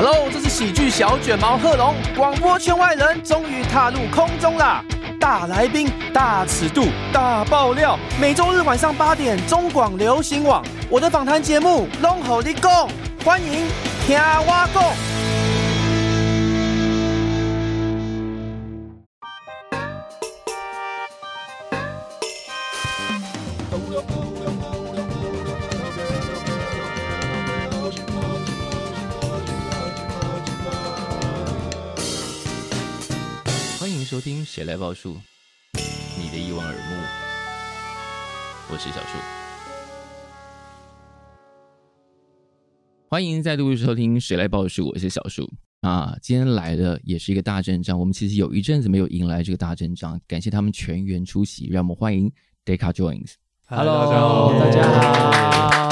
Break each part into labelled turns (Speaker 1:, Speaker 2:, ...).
Speaker 1: Hello， 这是喜剧小卷毛贺龙，广播圈外人终于踏入空中啦！大来宾、大尺度、大爆料，每周日晚上8点，中广流行网，我的访谈节目《拢予你讲》，欢迎听我讲。
Speaker 2: 收听谁来报数，你的一望而目，我是小树，欢迎再度收听谁来报数，我是小树啊。今天来的也是一个大阵仗，我们其实有一阵子没有迎来这个大阵仗，感谢他们全员出席，让我们欢迎 Deca Joins。Hello，
Speaker 3: 大家好。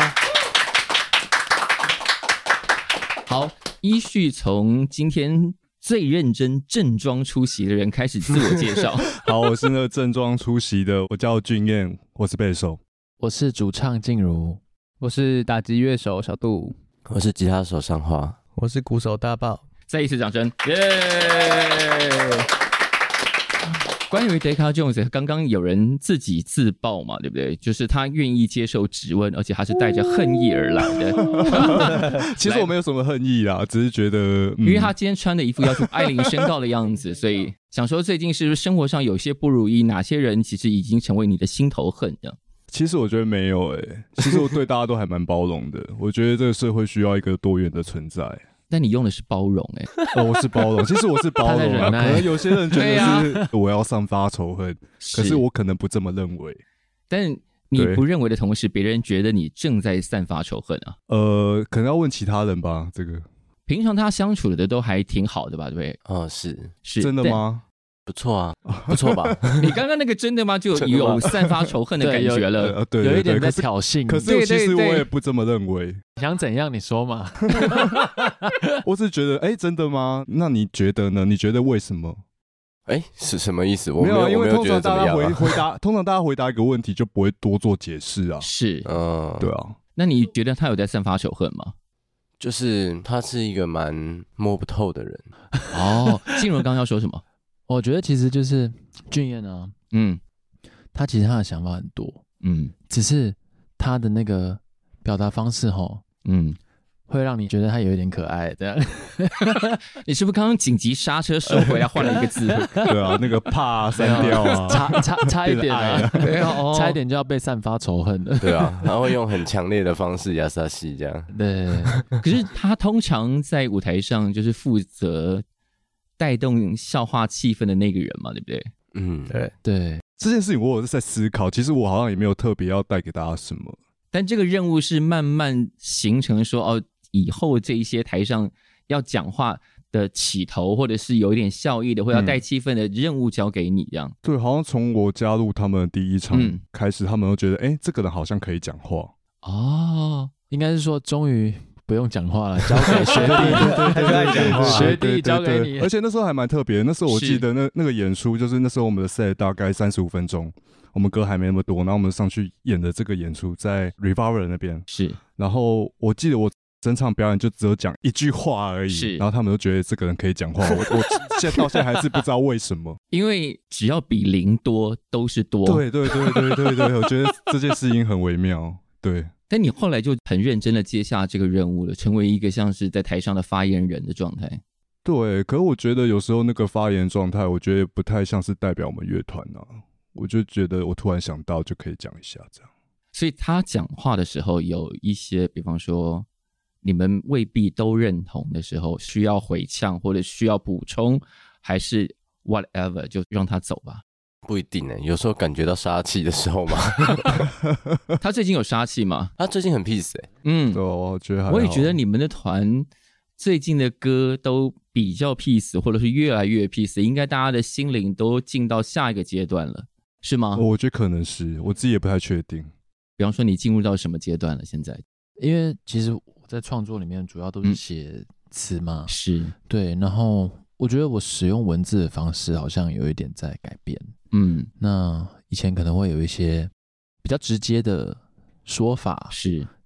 Speaker 2: 好，依序从今天最认真正装出席的人开始自我介绍。
Speaker 4: 好，我是那个正装出席的，我叫俊彦，我是贝手，
Speaker 3: 我是主唱静茹，
Speaker 5: 我是打击乐手小杜，
Speaker 6: 我是吉他手上花，
Speaker 5: 我是鼓手大爆。
Speaker 2: 再一次掌声，耶！关于 Deca Joins， 刚刚有人自己自爆嘛，对不对？就是他愿意接受质问，而且他是带着恨意而来的。
Speaker 4: 其实我没有什么恨意啦，只是觉得，
Speaker 2: 因为他今天穿的一副要去爱临申告的样子，所以想说最近是不是生活上有些不如意，哪些人其实已经成为你的心头恨呢？
Speaker 4: 其实我觉得没有其实我对大家都还蛮包容的。我觉得这个社会需要一个多元的存在。
Speaker 2: 但你用的是包容
Speaker 4: 我是包容，其实我是包容可能有些人觉得是我要散发仇恨，可是我可能不这么认为。
Speaker 2: 但你不认为的同时，别人觉得你正在散发仇恨啊？
Speaker 4: 可能要问其他人吧。这个
Speaker 2: 平常他相处的都还挺好的吧，对不对？
Speaker 6: 是
Speaker 4: 真的吗？
Speaker 6: 不错啊，不错吧？
Speaker 2: 你刚刚那个真的吗？就有散发仇恨的感觉了，
Speaker 4: 对，
Speaker 3: 有一点在挑衅。
Speaker 4: 可是其实我也不这么认为。
Speaker 3: 想怎样你说嘛？
Speaker 4: 我只是觉得，真的吗？那你觉得呢？你觉得为什么？
Speaker 6: 是什么意思？我
Speaker 4: 没有，因为通常大家通常大家回答一个问题就不会多做解释啊。
Speaker 2: 是，
Speaker 4: 对啊。
Speaker 2: 那你觉得他有在散发仇恨吗？
Speaker 6: 就是他是一个蛮摸不透的人。
Speaker 2: 静茹刚刚要说什么？
Speaker 3: 我觉得其实就是俊彦啊，他其实他的想法很多，只是他的那个表达方式会让你觉得他有一点可爱这样。
Speaker 2: 你是不是刚刚紧急刹车收回来换了一个字？
Speaker 4: 对啊，那个怕删掉啊，
Speaker 3: 差一点啊，差一点就要被散发仇恨了。
Speaker 6: 对啊，他会用很强烈的方式亚萨西这样。
Speaker 2: 对，可是他通常在舞台上就是负责带动笑话气氛的那个人嘛，对不对？
Speaker 3: 对。
Speaker 4: 这件事情我有在思考，其实我好像也没有特别要带给大家什么。
Speaker 2: 但这个任务是慢慢形成说，以后这一些台上要讲话的起头，或者是有一点效益的，或要带气氛的任务交给你这样。
Speaker 4: 对，好像从我加入他们第一场开始，他们都觉得，这个人好像可以讲话。
Speaker 3: 应该是说终于不用讲话了，交给学弟，对，学弟交给你。
Speaker 4: 而且那时候还蛮特别，那时候我记得那个演出，就是那时候我们的 set 大概35分钟，我们歌还没那么多，然后我们上去演的这个演出在 Revolver 那边，
Speaker 2: 是。
Speaker 4: 然后我记得我整场表演就只有讲一句话而已，
Speaker 2: 是。
Speaker 4: 然后他们都觉得这个人可以讲话，我到现在还是不知道为什么，
Speaker 2: 因为只要比零多都是多。
Speaker 4: 对，我觉得这件事情很微妙，对。
Speaker 2: 但你后来就很认真的接下这个任务了，成为一个像是在台上的发言人的状态。
Speaker 4: 对，可是我觉得有时候那个发言状态，我觉得不太像是代表我们乐团啊。我就觉得我突然想到就可以讲一下这样。
Speaker 2: 所以他讲话的时候有一些，比方说你们未必都认同的时候，需要回呛或者需要补充，还是 whatever 就让他走吧。
Speaker 6: 不一定有时候感觉到杀气的时候嘛。
Speaker 2: 他最近有杀气吗？
Speaker 6: 他最近很 peace
Speaker 4: 我觉得还好。
Speaker 2: 我也觉得你们的团最近的歌都比较 peace， 或者是越来越 peace， 应该大家的心灵都进到下一个阶段了，是吗？
Speaker 4: 我觉得可能是，我自己也不太确定。
Speaker 2: 比方说你进入到什么阶段了现在？
Speaker 3: 因为其实我在创作里面主要都是写词嘛，
Speaker 2: 是，
Speaker 3: 对，然后我觉得我使用文字的方式好像有一点在改变。那以前可能会有一些比较直接的说法，
Speaker 2: 是，
Speaker 3: 对，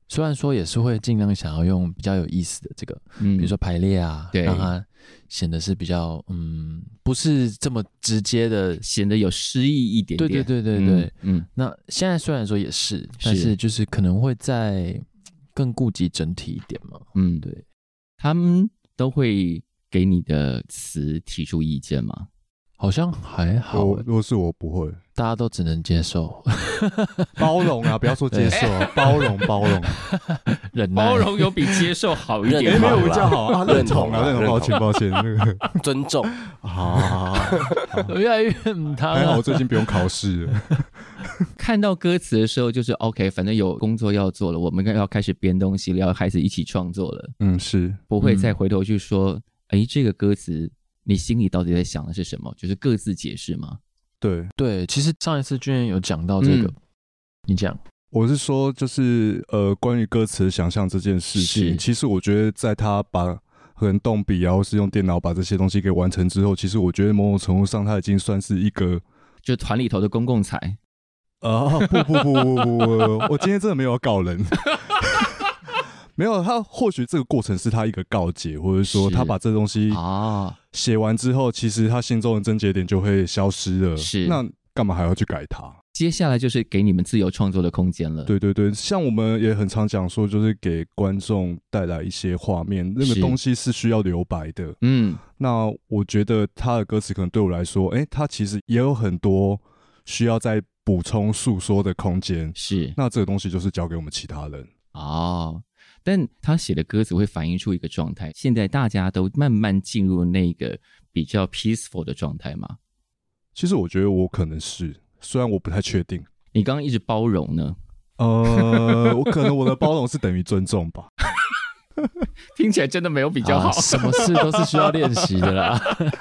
Speaker 3: 虽然说也是会尽量想要用比较有意思的这个，比如说排列啊，
Speaker 2: 对，
Speaker 3: 让它显得是比较不是这么直接的，
Speaker 2: 显得有诗意一点点。
Speaker 3: 对，那现在虽然说也是，但是就是可能会再更顾及整体一点嘛。对，
Speaker 2: 他们都会给你的词提出意见吗？
Speaker 3: 好像还好，
Speaker 4: 如果是我不会，
Speaker 3: 大家都只能接受，
Speaker 4: 包容啊，不要说接受，包容，
Speaker 3: 忍耐，
Speaker 2: 包容有比接受好一点，
Speaker 4: 没有比较好啊，认同，抱歉，那个
Speaker 6: 尊重，
Speaker 3: 好，越来越
Speaker 4: 还好，我最近不用考试了。
Speaker 2: 看到歌词的时候，就是 OK， 反正有工作要做了，我们要开始编东西了，要开始一起创作了。
Speaker 4: 是
Speaker 2: 不会再回头去说，这个歌词。你心里到底在想的是什么？就是各自解释吗？
Speaker 4: 对，
Speaker 3: 其实上一次君彦有讲到这个，你讲，
Speaker 4: 我是说，就是关于歌词的想象这件事情，其实我觉得在他把可能动笔啊，或是用电脑把这些东西给完成之后，其实我觉得某种程度上，他已经算是一个
Speaker 2: 就团里头的公共财。
Speaker 4: 不，我今天真的没有要告人。没有，他或许这个过程是他一个告解，或者说他把这东西写完之后，其实他心中的症结点就会消失了。那干嘛还要去改它？
Speaker 2: 接下来就是给你们自由创作的空间了。
Speaker 4: 对，像我们也很常讲说，就是给观众带来一些画面，那个东西是需要留白的。那我觉得他的歌词可能对我来说，他其实也有很多需要再补充诉说的空间。那这个东西就是交给我们其他人。
Speaker 2: 但他写的歌词会反映出一个状态，现在大家都慢慢进入那个比较 peaceful 的状态吗？
Speaker 4: 其实我觉得我可能是，虽然我不太确定。
Speaker 2: 你刚刚一直包容呢？
Speaker 4: 我可能我的包容是等于尊重吧。
Speaker 2: 听起来真的没有比较好。
Speaker 3: 什么事都是需要练习的啦。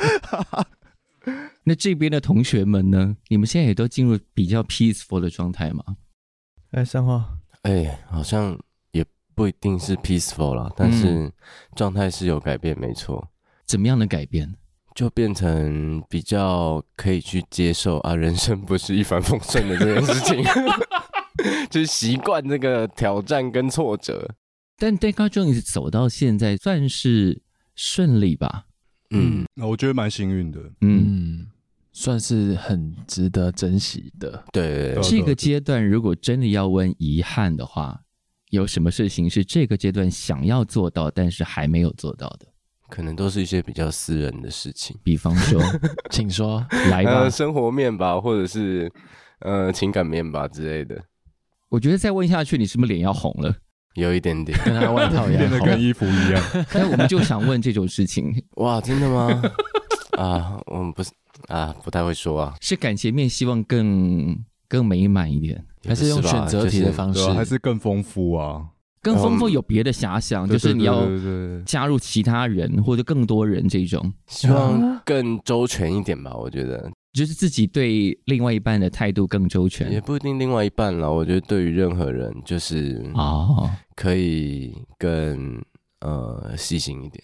Speaker 2: 那这边的同学们呢？你们现在也都进入比较 peaceful 的状态吗？
Speaker 5: 三花，
Speaker 6: 好像不一定是 peaceful 啦，但是状态是有改变，没错。
Speaker 2: 怎么样的改变？
Speaker 6: 就变成比较可以去接受人生不是一帆风顺的这件事情，就是习惯这个挑战跟挫折。
Speaker 2: 但 Deca Joins 走到现在算是顺利吧？
Speaker 4: 我觉得蛮幸运的。
Speaker 3: 算是很值得珍惜的。
Speaker 6: 对，
Speaker 2: 这个阶段如果真的要问遗憾的话，有什么事情是这个阶段想要做到但是还没有做到的？
Speaker 6: 可能都是一些比较私人的事情，
Speaker 2: 比方说
Speaker 3: 请说
Speaker 2: 来吧。
Speaker 6: 生活面吧，或者是情感面吧之类的。
Speaker 2: 我觉得再问下去你是不是脸要红了？
Speaker 6: 有一点点，
Speaker 3: 跟他外套一样，
Speaker 4: 变得跟衣服一样。
Speaker 2: 那我们就想问这种事情。
Speaker 6: 哇，真的吗？我们不是不太会说啊。
Speaker 2: 是感情面希望更美满一点，
Speaker 3: 还是用选择题的方式，
Speaker 4: 还是更丰富啊？
Speaker 2: 更丰富有别的遐想，就是你要加入其他人或者更多人这种，
Speaker 6: 希望更周全一点吧。我觉得
Speaker 2: 就是自己对另外一半的态度更周全，
Speaker 6: 也不一定另外一半啦。我觉得对于任何人，就是可以更细心一点。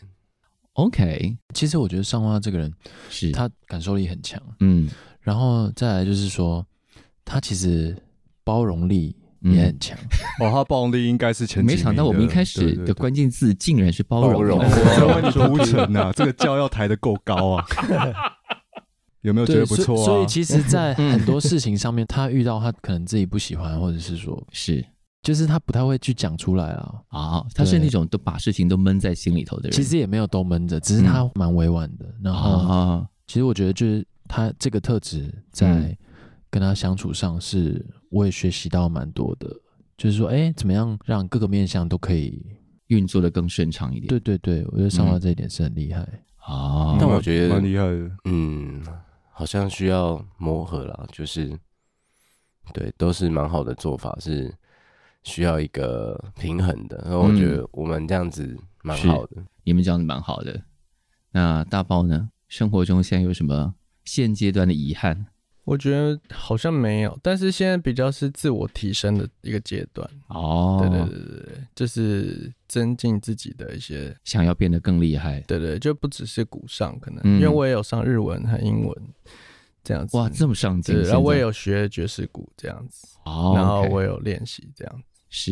Speaker 2: OK，
Speaker 3: 其实我觉得上花这个人
Speaker 2: 是
Speaker 3: 他感受力很强，然后再来就是说他其实包容力也很强。
Speaker 4: 他包容力应该是前几名的。
Speaker 2: 没想到我们一开始的关键字竟然是包容。
Speaker 4: 我在为你铺陈啊，这个教要抬得够高啊。有没有觉得不错啊？
Speaker 3: 所以其实在很多事情上面，他遇到他可能自己不喜欢，或者是说就是他不太会去讲出来啊。
Speaker 2: 他是那种都把事情都闷在心里头的人。
Speaker 3: 其实也没有都闷着，只是他蛮委婉的。然后其实我觉得就是他这个特质在跟他相处上是我也学习到蛮多的，就是说怎么样让各个面向都可以
Speaker 2: 运作的更顺畅一点。
Speaker 3: 对，我觉得上花这一点是很厉害。
Speaker 6: 但我觉得
Speaker 4: 蛮厉害的。
Speaker 6: 好像需要磨合啦，就是对，都是蛮好的做法，是需要一个平衡的。然后我觉得我们这样子蛮好的，
Speaker 2: 你们这样子蛮好的。那大包呢？生活中现在有什么现阶段的遗憾？
Speaker 5: 我觉得好像没有，但是现在比较是自我提升的一个阶段。对，就是增进自己的一些
Speaker 2: 想要变得更厉害。
Speaker 5: 对，就不只是鼓上，可能因为我也有上日文和英文这样子。
Speaker 2: 哇，这么上进！
Speaker 5: 然后我也有学爵士鼓这样子，然后我也有练习这样子。
Speaker 2: 是，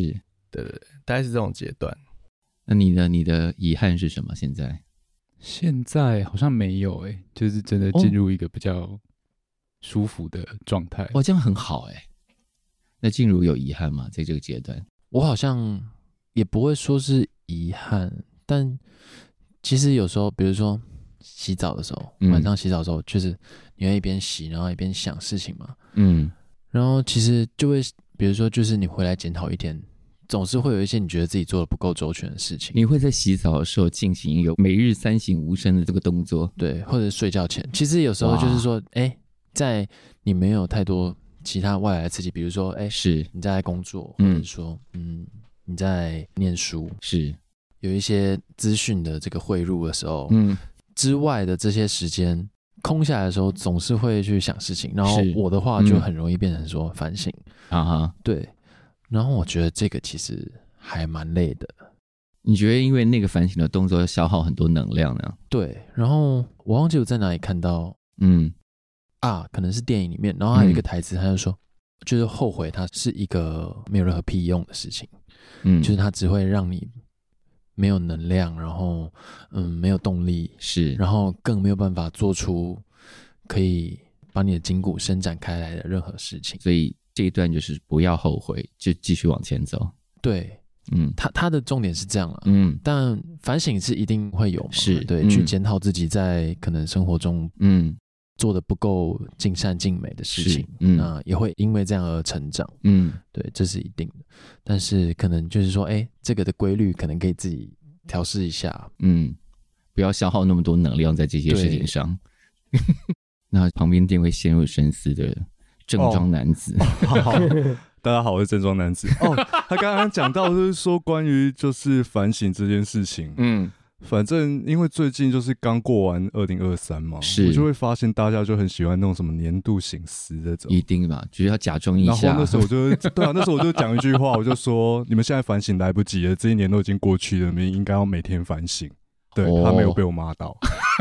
Speaker 5: 对对对，大概是这种阶段。
Speaker 2: 那你的遗憾是什么？
Speaker 7: 现在好像没有就是真的进入一个比较舒服的状态。
Speaker 2: 这样很好那静茹有遗憾吗？在这个阶段，
Speaker 3: 我好像也不会说是遗憾，但其实有时候，比如说洗澡的时候，晚上洗澡的时候，就是你会一边洗，然后一边想事情嘛。然后其实就会，比如说，就是你回来检讨一天，总是会有一些你觉得自己做的不够周全的事情。
Speaker 2: 你会在洗澡的时候进行一个每日3省吾身的这个动作，
Speaker 3: 对，或者睡觉前。其实有时候就是说，在你没有太多其他外来的刺激，比如说，
Speaker 2: 是
Speaker 3: 你在工作，或者说，你在念书，
Speaker 2: 是
Speaker 3: 有一些资讯的这个汇入的时候，之外的这些时间空下来的时候，总是会去想事情。然后我的话就很容易变成说反省对。然后我觉得这个其实还蛮累的。
Speaker 2: 你觉得因为那个反省的动作要消耗很多能量呢？
Speaker 3: 对。然后我忘记我在哪里看到，可能是电影里面，然后还有一个台词，他就说，就是后悔它是一个没有任何屁用的事情，就是它只会让你没有能量，然后没有动力，
Speaker 2: 是，
Speaker 3: 然后更没有办法做出可以把你的筋骨伸展开来的任何事情。
Speaker 2: 所以这一段就是不要后悔，就继续往前走。
Speaker 3: 对，他的重点是这样了，但反省是一定会有嘛，
Speaker 2: 是
Speaker 3: 对，去检讨自己在可能生活中，做的不够尽善尽美的事情，那也会因为这样而成长，对，这是一定的。但是可能就是说，这个的规律可能可以自己调试一下，
Speaker 2: 不要消耗那么多能量在这些事情上。那旁边定会陷入深思的正装男子，
Speaker 4: 好，大家好，我是正装男子。他刚刚讲到就是说关于就是反省这件事情，反正因为最近就是刚过完2023嘛，是我就会发现大家就很喜欢那种什么年度省思这种，
Speaker 2: 一定吧，就是要假装一下。
Speaker 4: 然后那时候我就对啊，那时候我就讲一句话，我就说你们现在反省来不及了，这一年都已经过去了，你们应该要每天反省。对，他没有被我骂到。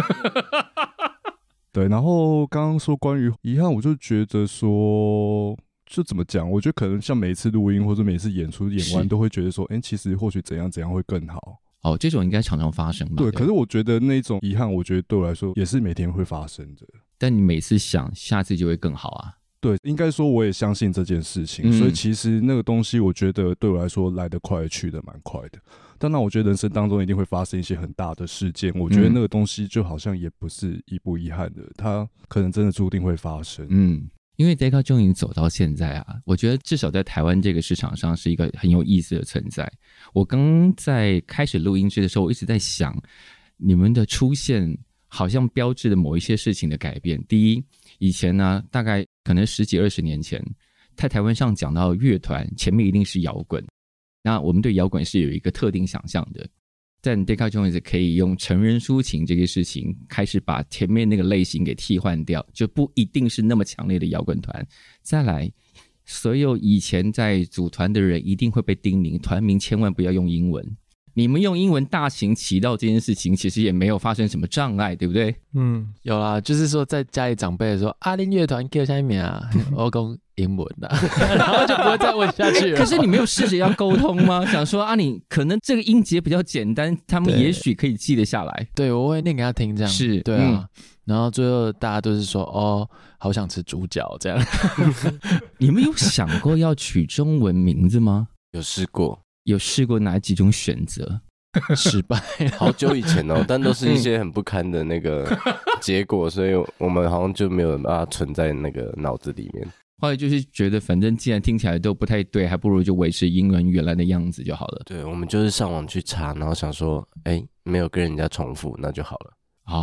Speaker 4: 对，然后刚刚说关于遗憾，我就觉得说，就怎么讲？我觉得可能像每一次录音或者每一次演出演完，都会觉得说，其实或许怎样怎样会更好。
Speaker 2: 这种应该常常发生吧？
Speaker 4: 对，可是我觉得那种遗憾，我觉得对我来说也是每天会发生的。
Speaker 2: 但你每次想，下次就会更好啊。
Speaker 4: 对，应该说我也相信这件事情，所以其实那个东西，我觉得对我来说来得快，去得蛮快的。当然，我觉得人生当中一定会发生一些很大的事件，我觉得那个东西就好像也不是遗不遗憾的，它可能真的注定会发生。
Speaker 2: 因为 Deca Joins 走到现在啊，我觉得至少在台湾这个市场上是一个很有意思的存在。我刚在开始录音室的时候，我一直在想，你们的出现好像标志了某一些事情的改变。第一，以前呢，大概可能10几20年前，在台湾上讲到乐团，前面一定是摇滚。那我们对摇滚是有一个特定想象的，但 Deca Joins 可以用成人抒情这个事情开始把前面那个类型给替换掉，就不一定是那么强烈的摇滚团。再来，所有以前在组团的人一定会被叮咛，团名千万不要用英文。你们用英文大行其道这件事情，其实也没有发生什么障碍，对不对？
Speaker 3: 有啦，就是说在家里长辈说阿林乐团叫什么名啊，我讲英文啦，然后就不会再问下去了。
Speaker 2: 可是你没有试着要沟通吗？想说啊，你可能这个音节比较简单，他们也许可以记得下来。
Speaker 3: 对，我会念给他听，这样
Speaker 2: 是，
Speaker 3: 对啊。然后最后大家都是说好想吃猪脚这样。
Speaker 2: 你们有想过要取中文名字吗？
Speaker 6: 有试过。
Speaker 2: 有试过哪几种选择？
Speaker 3: 失败
Speaker 6: 好久以前但都是一些很不堪的那个结果，所以我们好像就没有办法存在那个脑子里面。
Speaker 2: 后来就是觉得反正既然听起来都不太对，还不如就维持英文原来的样子就好了。
Speaker 6: 对，我们就是上网去查，然后想说没有跟人家重复，那就好了。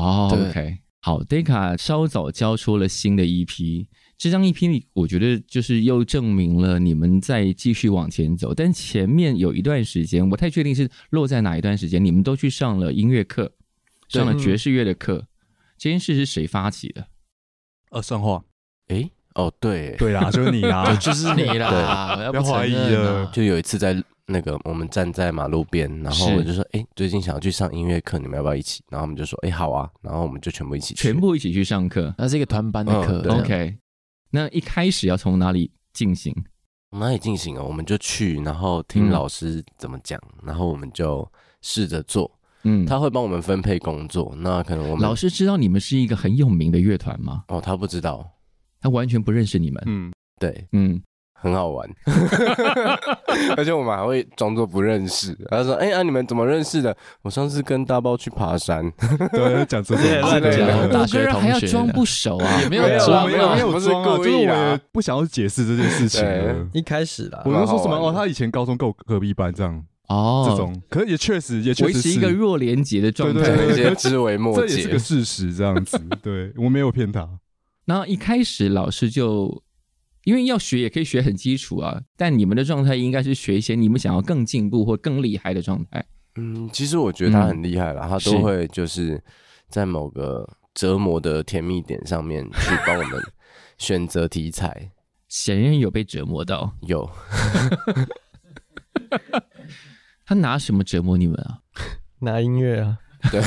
Speaker 2: OK， 好， Deca 稍早交出了新的 EP， 这张 EP 我觉得就是又证明了你们在继续往前走，但前面有一段时间我不太确定是落在哪一段时间，你们都去上了音乐课，上了爵士乐的课，这件事是谁发起的？
Speaker 4: 上话
Speaker 6: 对
Speaker 4: 啦，就是你啦。
Speaker 3: 就是你啦，
Speaker 4: 不要怀疑了。
Speaker 6: 就有一次在那个我们站在马路边，然后我就说最近想要去上音乐课，你们要不要一起？然后他们就说好啊，然后我们就全部一起
Speaker 2: 去上课。
Speaker 3: 那是一个团班的课。
Speaker 2: OK， 那一开始要从哪里进行？
Speaker 6: 哪里进行哦？我们就去，然后听老师怎么讲，然后我们就试着做。他会帮我们分配工作。那可能我们
Speaker 2: 老师知道你们是一个很有名的乐团吗？
Speaker 6: 哦，他不知道，
Speaker 2: 他完全不认识你们。
Speaker 6: 对，很好玩，而且我们还会装作不认识。他说：“你们怎么认识的？我上次跟大包去爬山。”
Speaker 4: 对，讲这种
Speaker 3: 乱讲，大学同学
Speaker 2: 还要装不熟啊？
Speaker 3: 也没有装，
Speaker 4: 没有
Speaker 6: 不是
Speaker 4: 装啊，
Speaker 6: 故意
Speaker 4: 的，不想要解释这件事情了。
Speaker 5: 一开始啦，
Speaker 4: 我就说什么他以前高中跟我隔壁班这样。这种，可是也确实
Speaker 2: 维持一个弱连结的状态，
Speaker 6: 对，一些枝微末节，
Speaker 4: 这也是个事实，这样子。对，我没有骗他。
Speaker 2: 然后一开始老师就，因为要学也可以学很基础啊，但你们的状态应该是学一些你们想要更进步或更厉害的状态。
Speaker 6: 其实我觉得他很厉害啦，他都会就是在某个折磨的甜蜜点上面去帮我们选择题材。
Speaker 2: 显然有被折磨到，
Speaker 6: 有。
Speaker 2: 他拿什么折磨你们啊？
Speaker 5: 拿音乐啊。
Speaker 6: 对。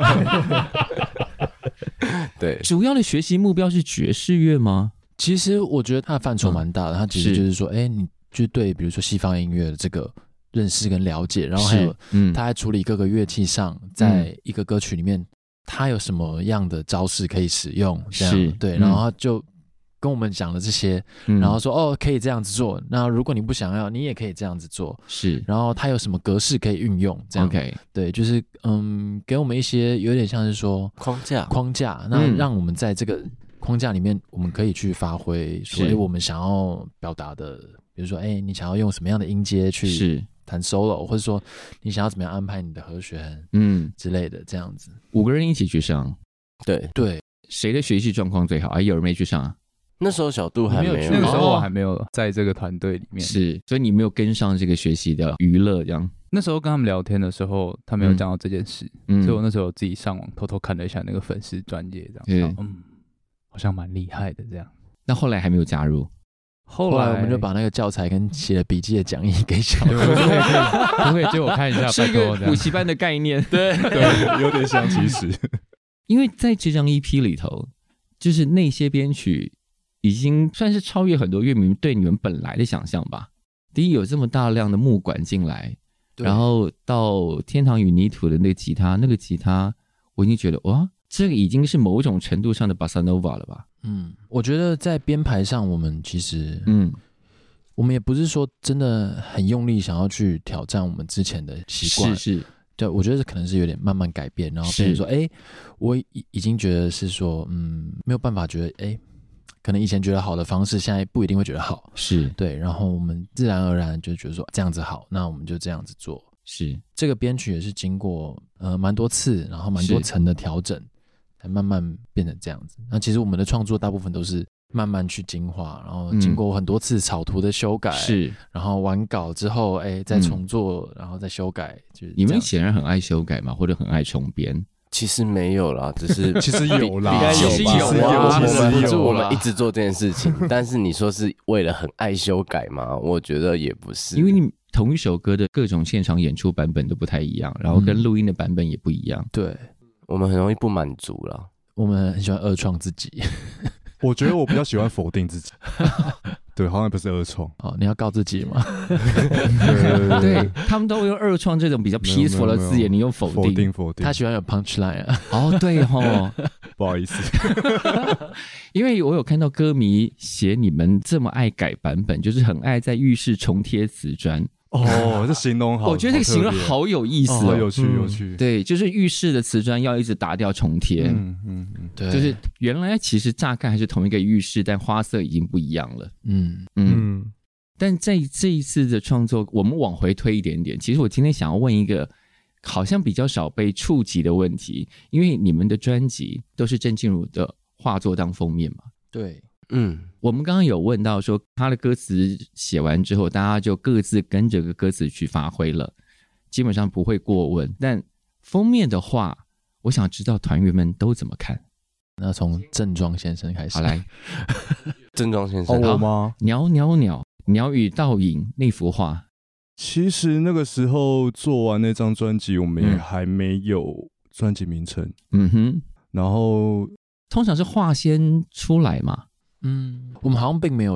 Speaker 6: 对。
Speaker 2: 主要的学习目标是爵士乐吗？
Speaker 3: 其实我觉得他的范畴蛮大的，他其实就是说，你就对比如说西方音乐的这个认识跟了解，然后还有他在处理各个乐器上，在一个歌曲里面，他有什么样的招式可以使用，这样对，然后他就跟我们讲了这些，然后说可以这样子做。那如果你不想要，你也可以这样子做。
Speaker 2: 是，
Speaker 3: 然后它有什么格式可以运用？这样
Speaker 2: OK，
Speaker 3: 对，就是给我们一些有点像是说框架，那让我们在这个框架里面，我们可以去发挥说，我们想要表达的，比如说，你想要用什么样的音阶去弹 solo， 或者说你想要怎么样安排你的和弦，之类的，这样子。
Speaker 2: 5个人一起去上，
Speaker 3: 对，
Speaker 2: 谁的学习状况最好？有人没去上啊？
Speaker 6: 那时候小杜还没有，
Speaker 7: 那个时候我还没有在这个团队里面，
Speaker 2: 是，所以你没有跟上这个学习的娱乐，这样。
Speaker 7: 那时候跟他们聊天的时候，他没有讲到这件事，所以我那时候自己上网偷偷看了一下那个粉丝专页，这样，好像蛮厉害的这样。
Speaker 2: 那后来还没有加入，
Speaker 3: 后来我们就把那个教材跟写了笔记的讲义给小杜，
Speaker 7: 不会借我看一下，
Speaker 2: 是一个补习班的概念，
Speaker 3: 对，
Speaker 4: 有点像其实，
Speaker 2: 因为在这张 EP 里头，就是那些编曲。已经算是超越很多乐迷对你们本来的想象吧。第一，有这么大量的木管进来，然后到天堂与泥土的那个吉他，我已经觉得哇，这个已经是某种程度上的 Bossa Nova 了吧。
Speaker 3: 我觉得在编排上，我们其实我们也不是说真的很用力想要去挑战我们之前的习惯，
Speaker 2: 是，
Speaker 3: 对，我觉得可能是有点慢慢改变，然后比如说我已经觉得是说没有办法觉得可能以前觉得好的方式，现在不一定会觉得好，
Speaker 2: 是对，
Speaker 3: 然后我们自然而然就觉得说这样子好，那我们就这样子做。
Speaker 2: 是，这
Speaker 3: 个编曲也是经过蛮多次，然后蛮多层的调整，才慢慢变成这样子。那其实我们的创作大部分都是慢慢去精化，然后经过很多次草图的修改，
Speaker 2: 是，
Speaker 3: 然后完稿之后再重做，然后再修改。就是
Speaker 2: 你们显然很爱修改嘛，或者很爱重编。
Speaker 6: 其实没有啦，只是
Speaker 4: 其实有啦，
Speaker 6: 其实
Speaker 3: 有
Speaker 6: 我们一直做这件事情，但是你说是为了很爱修改吗？我觉得也不是，
Speaker 2: 因为你同一首歌的各种现场演出版本都不太一样，然后跟录音的版本也不一样。
Speaker 3: 对，
Speaker 6: 我们很容易不满足啦，
Speaker 3: 我们很喜欢二创自己。
Speaker 4: 我觉得我比较喜欢否定自己。对，好像不是二创
Speaker 3: 你要告自己吗？
Speaker 2: 对，他们都会用二创这种比较 peaceful 的字眼，你用否定。
Speaker 3: 他喜欢有 punchline
Speaker 2: 啊。对
Speaker 4: 不好意思，
Speaker 2: 因为我有看到歌迷写你们这么爱改版本，就是很爱在浴室重贴瓷砖。
Speaker 4: 这形容好，
Speaker 2: 我觉得这个形容好有意思
Speaker 4: 好有趣。
Speaker 2: 对，就是浴室的瓷砖要一直打掉重贴。
Speaker 3: 对，
Speaker 2: 就是原来其实乍看还是同一个浴室，但花色已经不一样了。但在这一次的创作，我们往回推一点点，其实我今天想要问一个好像比较少被触及的问题，因为你们的专辑都是郑静茹的画作当封面嘛。
Speaker 3: 对。
Speaker 2: 我们刚刚有问到说他的歌词写完之后，大家就各自跟着个歌词去发挥了，基本上不会过问。但封面的话，我想知道团员们都怎么看。
Speaker 3: 那从郑庄先生开始。
Speaker 2: 好来，
Speaker 6: 郑庄先生，
Speaker 4: 我吗？
Speaker 2: 鸟语倒影那幅画，
Speaker 4: 其实那个时候做完那张专辑，我们也还没有专辑名称。然后
Speaker 2: 通常是画先出来嘛。
Speaker 3: 我们好像并没有一个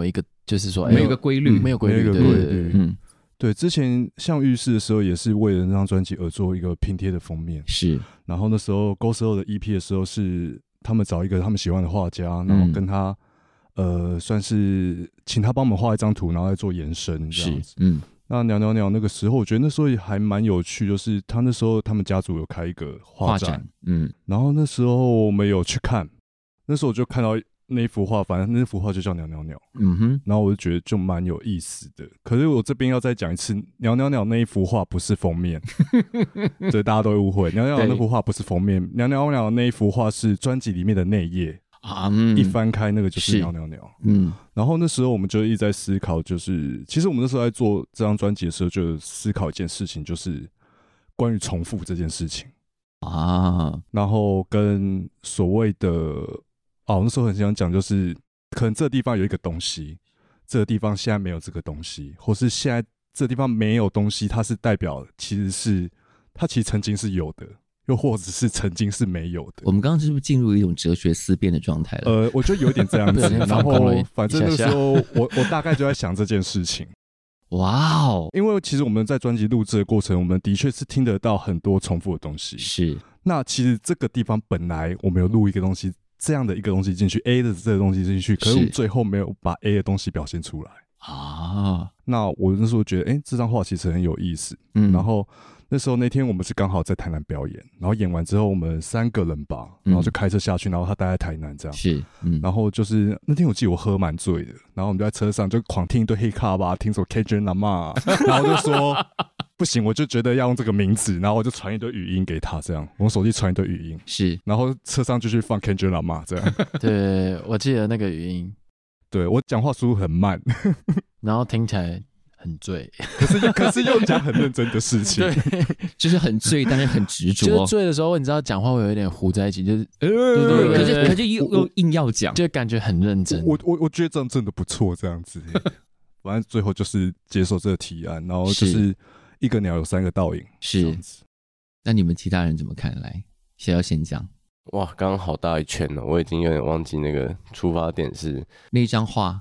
Speaker 3: 就是说
Speaker 2: 没有一个规律，
Speaker 3: 没有规律，
Speaker 4: 对，对，之前像浴室的时候，也是为了那张专辑而做一个拼贴的封面。
Speaker 2: 是，
Speaker 4: 然后那时候 Go-Slow 的 EP 的时候，是他们找一个他们喜欢的画家，然后跟他算是请他帮我们画一张图，然后再做延伸这样子。那鸟那个时候，我觉得那时候也还蛮有趣，就是他那时候他们家族有开一个画展，然后那时候我们有去看，那时候我就看到那一幅画，反正那幅画就叫鸟，然后我就觉得就蛮有意思的。可是我这边要再讲一次，鸟那一幅画不是封面，所以大家都会误会，鸟那幅画不是封面，鸟那一幅画是专辑里面的内页啊，一翻开那个就是鸟。然后那时候我们就一直在思考，就是其实我们那时候在做这张专辑的时候，就思考一件事情，就是关于重复这件事情啊，然后跟所谓的。那时候很想讲，就是可能这个地方有一个东西，这个地方现在没有这个东西，或是现在这个地方没有东西，它是代表它其实曾经是有的，又或者是曾经是没有的。
Speaker 2: 我们刚刚是不是进入一种哲学思辨的状态了？
Speaker 4: 我觉得有点这样子。然后反正那个时候我大概就在想这件事情。
Speaker 2: 哇哦！
Speaker 4: 因为其实我们在专辑录制的过程，我们的确是听得到很多重复的东西。
Speaker 2: 是。那
Speaker 4: 其实这个地方本来我们有录一个东西。这样的一个东西进去 ，A 的这个东西进去，可是我们最后没有把 A 的东西表现出来啊。那我那时候觉得，这张画其实很有意思。然后那天我们是刚好在台南表演，然后演完之后我们3个人吧，然后就开车下去，然后他待在台南这样。
Speaker 2: 是，
Speaker 4: 然后就是那天我记得我喝蛮醉的，然后我们就在车上就狂听一堆黑咖吧，听什么 Kendrick Lamar， 然后就说。不行，我就觉得要用这个名字，然后我就传一堆语音给他，这样我手机传一堆语音，
Speaker 2: 是，
Speaker 4: 然后车上就去放 Kendrick Lamar 这样。
Speaker 3: 对，我记得那个语音，
Speaker 4: 对我讲话速度很慢，
Speaker 3: 然后听起来很醉，
Speaker 4: 可是又讲很认真的事情，
Speaker 3: 对，
Speaker 2: 就是很醉，但是很执着。
Speaker 3: 就是醉的时候，你知道讲话会有一点糊在一起，就是
Speaker 2: 对，可是又硬要讲，
Speaker 3: 就感觉很认真。
Speaker 4: 我觉得这样真的不错，这样子，反正最后就是接受这个提案，然后就是一个鸟有3个倒影，
Speaker 2: 是。那你们其他人怎么看？来，谁要先讲？
Speaker 6: 哇，刚刚好大一圈了，我已经有点忘记那个出发点是
Speaker 2: 那张画，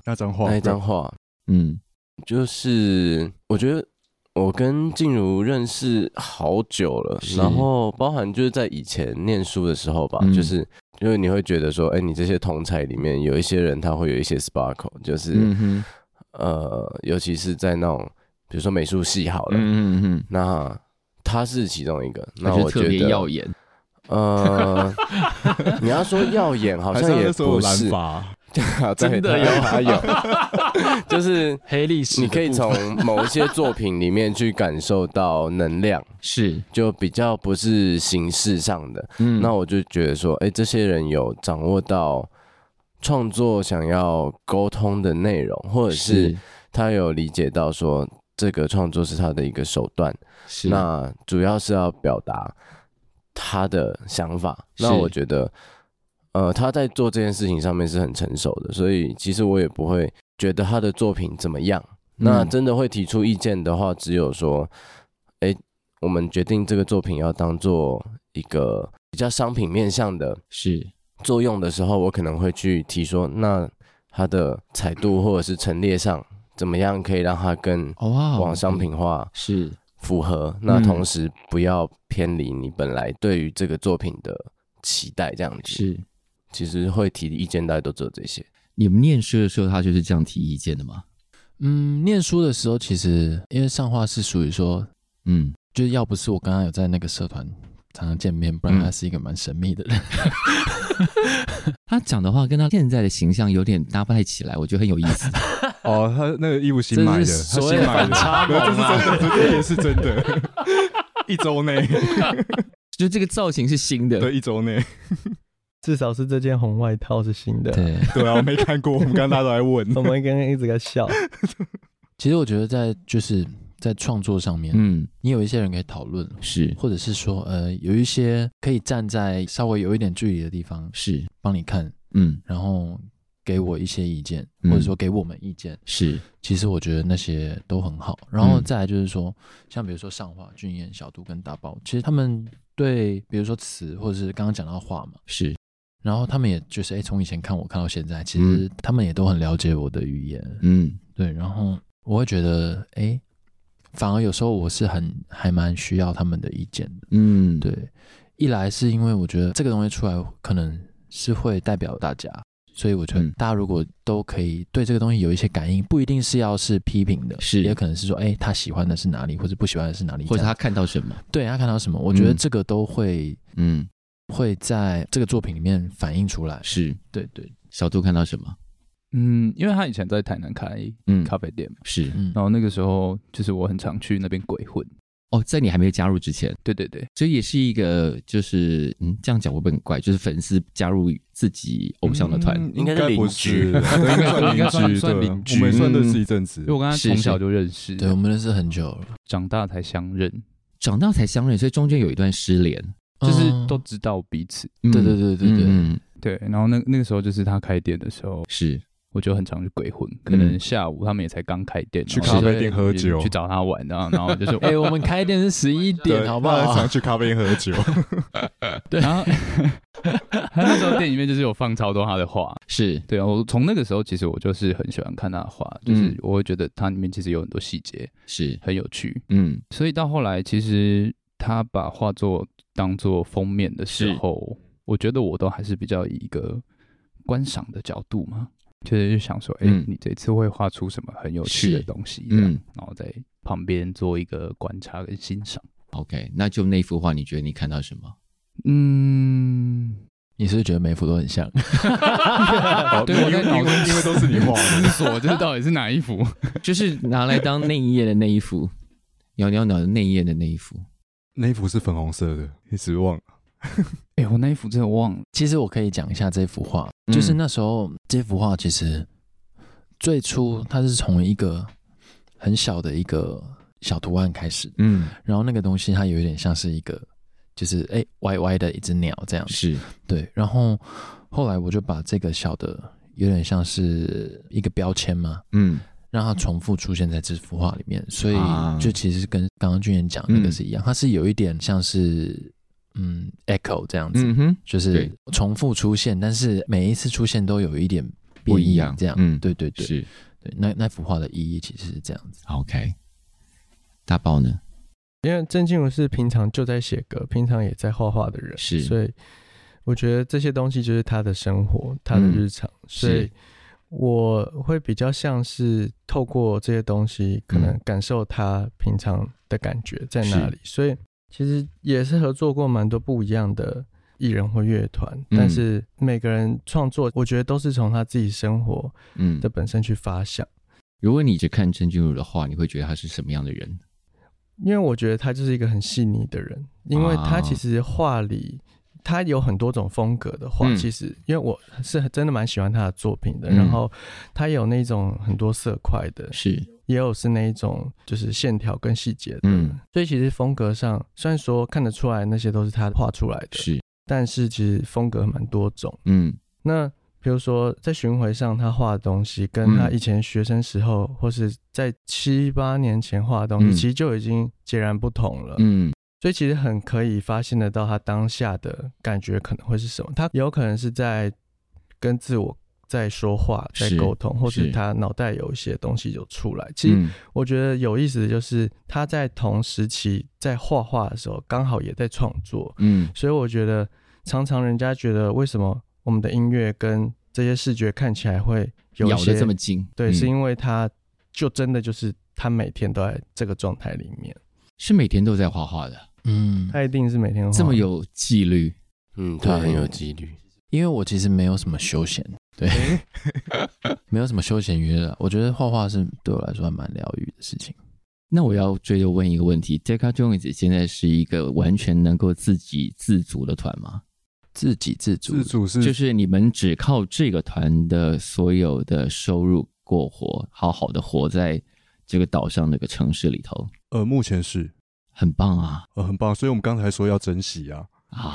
Speaker 6: 就是我觉得我跟静茹认识好久了，然后包含就是在以前念书的时候吧，就是你会觉得说，你这些同侪里面有一些人他会有一些 sparkle， 就是尤其是在那种比如说美术系好了，那他是其中一个，那我觉得特别
Speaker 2: 耀眼。
Speaker 6: 你要说耀眼，好像也不是。真的有，就是
Speaker 3: 黑历史。
Speaker 6: 你可以从某一些作品里面去感受到能量，
Speaker 2: 是
Speaker 6: 就比较不是形式上的。那我就觉得说，这些人有掌握到创作想要沟通的内容，或者是他有理解到说这个创作是他的一个手段，那主要是要表达他的想法。那我觉得。他在做这件事情上面是很成熟的，所以其实我也不会觉得他的作品怎么样。那真的会提出意见的话，只有说，我们决定这个作品要当做一个比较商品面向的作用的时候，我可能会去提说，那它的彩度或者是陈列上怎么样可以让它更往商品化符合，那同时不要偏离你本来对于这个作品的期待，这样子。其实会提的意见大概都只有这些。
Speaker 2: 你们念书的时候他就是这样提意见的吗？
Speaker 3: 念书的时候其实因为上画是属于说就是要不是我刚刚有在那个社团常常见面，不然他是一个蛮神秘的人。
Speaker 2: 他讲的话跟他现在的形象有点搭不太起来，我觉得很有意思。
Speaker 4: 他那个衣服新买的，他新买的，这也是真的。1周内
Speaker 2: 就这个造型是新的，
Speaker 4: 对，1周内。
Speaker 5: 至少是这件红外套是新的。
Speaker 4: 对啊，我没看过，我们刚刚大家都在问，
Speaker 5: 我们刚刚一直在笑。
Speaker 3: 其实我觉得在创作上面，你有一些人可以讨论，或者是说有一些可以站在稍微有一点距离的地方，帮你看，然后给我一些意见，或者说给我们意见，其实我觉得那些都很好。然后再来就是说，像比如说上画、俊彦、小杜跟大宝，其实他们对比如说词或者是刚刚讲到画嘛， 然后他们也就是从以前看我看到现在，其实他们也都很了解我的语言，对，然后我会觉得反而有时候我是还蛮需要他们的意见的，对，一来是因为我觉得这个东西出来可能是会代表大家，所以我觉得大家如果都可以对这个东西有一些感应，不一定是要是批评的，是也可能是说他喜欢的是哪里，或者不喜欢的是哪里，
Speaker 2: 或者他看到什么，
Speaker 3: 对，他看到什么，我觉得这个都会会在这个作品里面反映出来，
Speaker 2: 是
Speaker 3: 对对。
Speaker 2: 小杜看到什么？
Speaker 7: 因为他以前在台南开咖啡店嘛，
Speaker 2: 是，
Speaker 7: 然后那个时候就是我很常去那边鬼混。
Speaker 2: 在你还没有加入之前，
Speaker 7: 对对对，
Speaker 2: 所以也是一个就是这样讲会不会很怪？就是粉丝加入自己偶像的团，
Speaker 6: 应该是邻居，
Speaker 7: 应该算邻居，
Speaker 4: 我们算认识一阵子，
Speaker 7: 因为我跟他从小就认识，
Speaker 3: 对，我们认识很久了，
Speaker 7: 长大才相认，
Speaker 2: 所以中间有一段失联，
Speaker 7: 就是都知道彼此。
Speaker 3: 对对对对对
Speaker 7: 对，然后那个时候就是他开店的时候，
Speaker 2: 是。
Speaker 7: 我就很常去鬼混，可能下午他们也才刚开店，
Speaker 4: 去咖啡店喝酒，
Speaker 7: 去找他玩，然后就说，
Speaker 3: 我们开店是11点，好不好？
Speaker 4: 常去咖啡店喝酒。
Speaker 7: 对，然后他那时候店里面就是有放超多他的画，
Speaker 2: 是
Speaker 7: 对啊。我从那个时候其实我就是很喜欢看他的画，就是我会觉得他里面其实有很多细节
Speaker 2: 是
Speaker 7: 很有趣，所以到后来其实他把画作当做封面的时候，我觉得我都还是比较以一个观赏的角度嘛。就是想说，你这次会画出什么很有趣的东西，然后在旁边做一个观察跟欣赏。
Speaker 2: OK， 那就那幅画，你觉得你看到什么？
Speaker 3: 你是不是觉得每幅都很像？
Speaker 7: 对，我在脑中
Speaker 4: 因为都是你画的，
Speaker 7: 锁这到底是哪一幅？
Speaker 2: 就是拿来当内页的那一幅，鸟鸟鸟的内页的那一幅，
Speaker 4: 那一幅是粉红色的，一直忘了。
Speaker 7: 我那一幅真的忘了。
Speaker 3: 其实我可以讲一下这幅画，就是那时候这幅画其实最初它是从一个很小的一个小图案开始，然后那个东西它有一点像是一个就是歪歪的一只鸟这样子，
Speaker 2: 是对，
Speaker 3: 然后后来我就把这个小的有点像是一个标签嘛，让它重复出现在这幅画里面，所以就其实跟刚刚俊彦讲那个是一样，它是有一点像是echo 这样子，就是重复出现，但是每一次出现都有一点不一样，这样，对对对，是，对，那幅画的意义其实是这样子。
Speaker 2: OK， 大包呢？
Speaker 5: 因为郑静茹是平常就在写歌，平常也在画画的人，
Speaker 2: 是，
Speaker 5: 所以我觉得这些东西就是他的生活，他的日常，所以我会比较像是透过这些东西，可能感受他平常的感觉在哪里，所以。其实也是合作过蛮多不一样的艺人或乐团，但是每个人创作，我觉得都是从他自己生活的本身去发想。
Speaker 2: 如果你只看郑俊儒的话，你会觉得他是什么样的人？
Speaker 5: 因为我觉得他就是一个很细腻的人，因为他其实画里他有很多种风格的画，其实因为我是真的蛮喜欢他的作品的，然后他有那种很多色块的，
Speaker 2: 是。
Speaker 5: 也有是那一种就是线条跟细节的，所以其实风格上虽然说看得出来那些都是他画出来的，
Speaker 2: 是，
Speaker 5: 但是其实风格蛮多种，那比如说在巡回上他画的东西，跟他以前学生时候或是在7、8年前画的东西，其实就已经截然不同了，所以其实很可以发现得到他当下的感觉可能会是什么，他有可能是在跟自我在说话，在沟通，或是他脑袋有一些东西就出来。其实我觉得有意思的就是他在同时期在画画的时候，刚好也在创作。所以我觉得常常人家觉得为什么我们的音乐跟这些视觉看起来会有一些
Speaker 2: 咬得这么紧，
Speaker 5: 对，是因为他就真的就是他每天都在这个状态里面，
Speaker 2: 是每天都在画画的。
Speaker 5: 他一定是每天画，
Speaker 2: 这么有纪律。
Speaker 6: 他很有纪律。
Speaker 3: 因为我其实没有什么休闲，对，没有什么休闲娱乐，我觉得画画是对我来说还蛮疗愈的事情。
Speaker 2: 那我要追着问一个问题 ，Deca Joins 现在是一个完全能够自给自足的团吗？
Speaker 3: 自给自足，
Speaker 4: 自足是
Speaker 2: 就是你们只靠这个团的所有的收入过活，好好的活在这个岛上那个城市里头。
Speaker 4: 目前是
Speaker 2: 很棒啊，
Speaker 4: 很棒，所以我们刚才说要珍惜啊。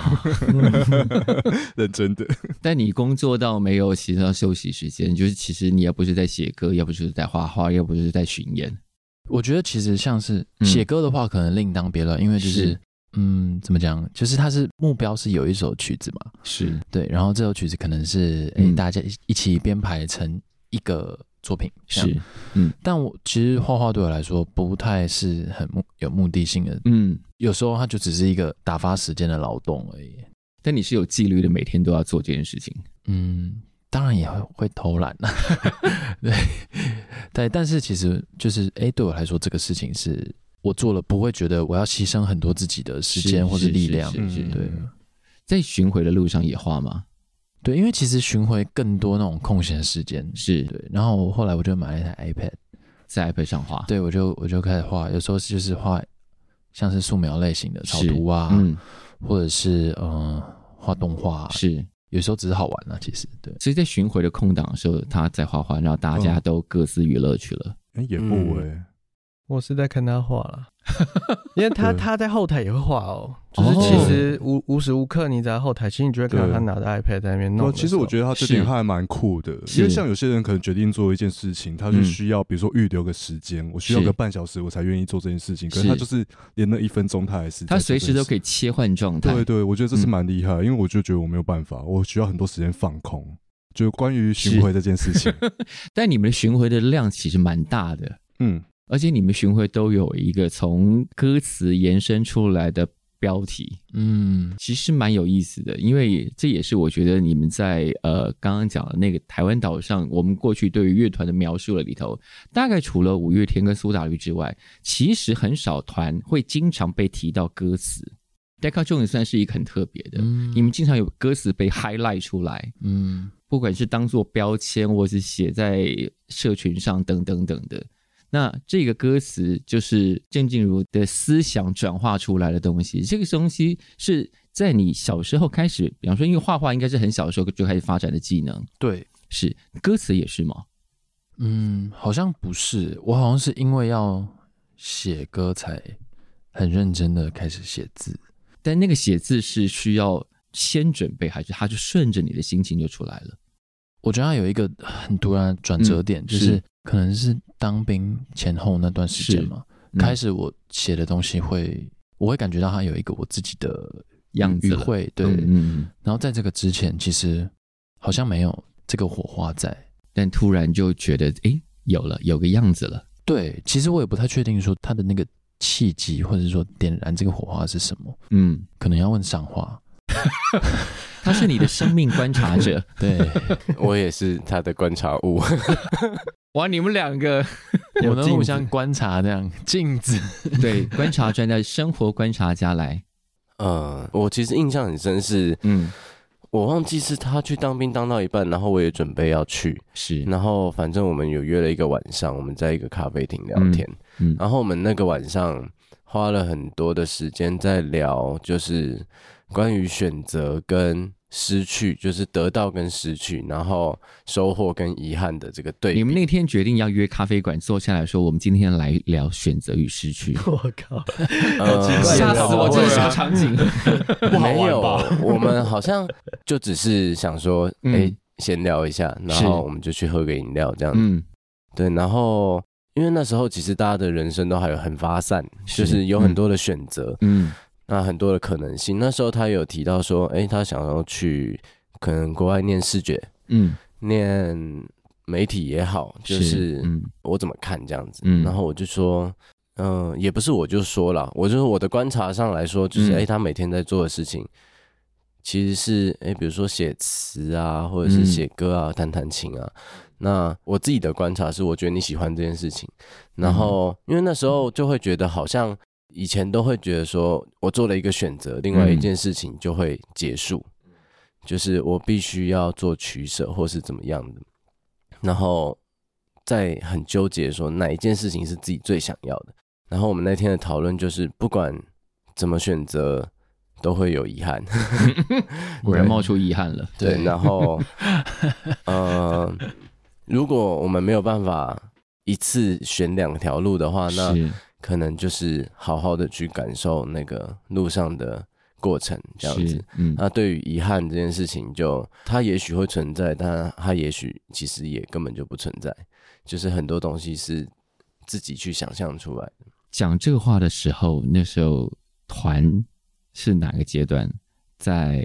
Speaker 4: 认真的。
Speaker 2: 但你工作到没有其他休息时间，就是其实你也不是在写歌，也不是在画画，也不是在巡演。
Speaker 3: 我觉得其实像是写歌的话可能另当别论，因为就是怎么讲？就是它是目标是有一首曲子嘛，
Speaker 2: 是
Speaker 3: 对，然后这首曲子可能是大家一起编排成一个作品，
Speaker 2: 是
Speaker 3: 但我其实画画对我来说不太是很有目的性的，有时候它就只是一个打发时间的劳动而已。
Speaker 2: 但你是有纪律的，每天都要做这件事情。
Speaker 3: 当然也会偷懒啦对，但是其实就是对我来说，这个事情是我做了，不会觉得我要牺牲很多自己的时间或者力量。对，
Speaker 2: 在巡回的路上也画吗？
Speaker 3: 对，因为其实巡回更多那种空闲时间，
Speaker 2: 是
Speaker 3: 对。然后后来我就买了一台 iPad，
Speaker 2: 在 iPad 上画。
Speaker 3: 对，我就开始画，有时候就是画像是素描类型的草图啊，或者是画动画，
Speaker 2: 是。
Speaker 3: 有时候只是好玩啦，其实对。
Speaker 2: 所以在巡回的空档的时候，他在画画，然后大家都各自娱乐去了。
Speaker 4: 也不
Speaker 5: 我是在看他画啦，因为他在后台也会画哦，就是其实无时无刻你在后台，其实你就会看到他拿着 iPad 在那边弄。
Speaker 4: 其实我觉得他这点还蛮酷的，因为像有些人可能决定做一件事情，他是需要比如说预留个时间，我需要个半小时我才愿意做这件事情，可是他就是连那1分钟他还是
Speaker 2: 他随时都可以切换状态。
Speaker 4: 对，我觉得这是蛮厉害，因为我就觉得我没有办法，我需要很多时间放空，就关于巡回这件事情。
Speaker 2: 但你们的巡回的量其实蛮大的，而且你们巡回都有一个从歌词延伸出来的标题，其实蛮有意思的，因为这也是我觉得你们在刚刚讲的那个台湾岛上，我们过去对于乐团的描述了里头，大概除了五月天跟苏打绿之外，其实很少团会经常被提到歌词。Decca Jones 算是一个很特别的，你们经常有歌词被 highlight 出来，不管是当做标签，或是写在社群上等等等的。那这个歌词就是郑静茹的思想转化出来的东西，这个东西是在你小时候开始，比方说因为画画应该是很小的时候就开始发展的技能。
Speaker 3: 对，
Speaker 2: 是歌词也是吗？
Speaker 3: 好像不是，我好像是因为要写歌才很认真的开始写字。
Speaker 2: 但那个写字是需要先准备，还是它就顺着你的心情就出来了？
Speaker 3: 我觉得它有一个很突然的转折点，就是可能是当兵前后那段时间嘛，开始我写的东西我会感觉到它有一个我自己的
Speaker 2: 样子了，
Speaker 3: 对，然后在这个之前其实好像没有这个火花在，
Speaker 2: 但突然就觉得有个样子了。
Speaker 3: 对，其实我也不太确定说它的那个契机或者说点燃这个火花是什么，可能要问上花。
Speaker 2: 他是你的生命观察者，
Speaker 3: 对，
Speaker 6: 我也是他的观察物。
Speaker 2: 哇，你们两个
Speaker 3: 我们互相观察，这样镜子，
Speaker 2: 对，观察专家，生活观察家来。
Speaker 6: 我其实印象很深是，我忘记是他去当兵当到一半，然后我也准备要去，
Speaker 2: 是，
Speaker 6: 然后反正我们有约了一个晚上，我们在一个咖啡厅聊天，然后我们那个晚上花了很多的时间在聊，就是关于选择跟失去，就是得到跟失去，然后收获跟遗憾的这个对比。
Speaker 2: 你们那天决定要约咖啡馆坐下来说，我们今天来聊选择与失去。
Speaker 5: 我靠，
Speaker 2: 吓死我！这是什么场景？
Speaker 6: 没有，我们好像就只是想说，闲聊一下，然后我们就去喝个饮料这样子。对，然后因为那时候其实大家的人生都还有很发散，就是有很多的选择。那很多的可能性，那时候他有提到说，他想要去可能国外念视觉，念媒体也好，就是我怎么看这样子，然后我就说，也不是我就说啦，我就是我的观察上来说，就是他每天在做的事情，其实是比如说写词啊，或者是写歌啊，弹弹琴啊。那我自己的观察是，我觉得你喜欢这件事情，然后因为那时候就会觉得好像。以前都会觉得说我做了一个选择，另外一件事情就会结束，就是我必须要做取舍或是怎么样的，然后再很纠结说哪一件事情是自己最想要的。然后我们那天的讨论就是不管怎么选择都会有遗憾。
Speaker 2: 果然冒出遗憾了。
Speaker 6: 对，然后如果我们没有办法一次选2条路的话，那可能就是好好的去感受那个路上的过程，这样子。那对于遗憾这件事情它也许会存在，但它也许其实也根本就不存在，就是很多东西是自己去想象出来的。
Speaker 2: 讲这个话的时候，那时候团是哪个阶段？在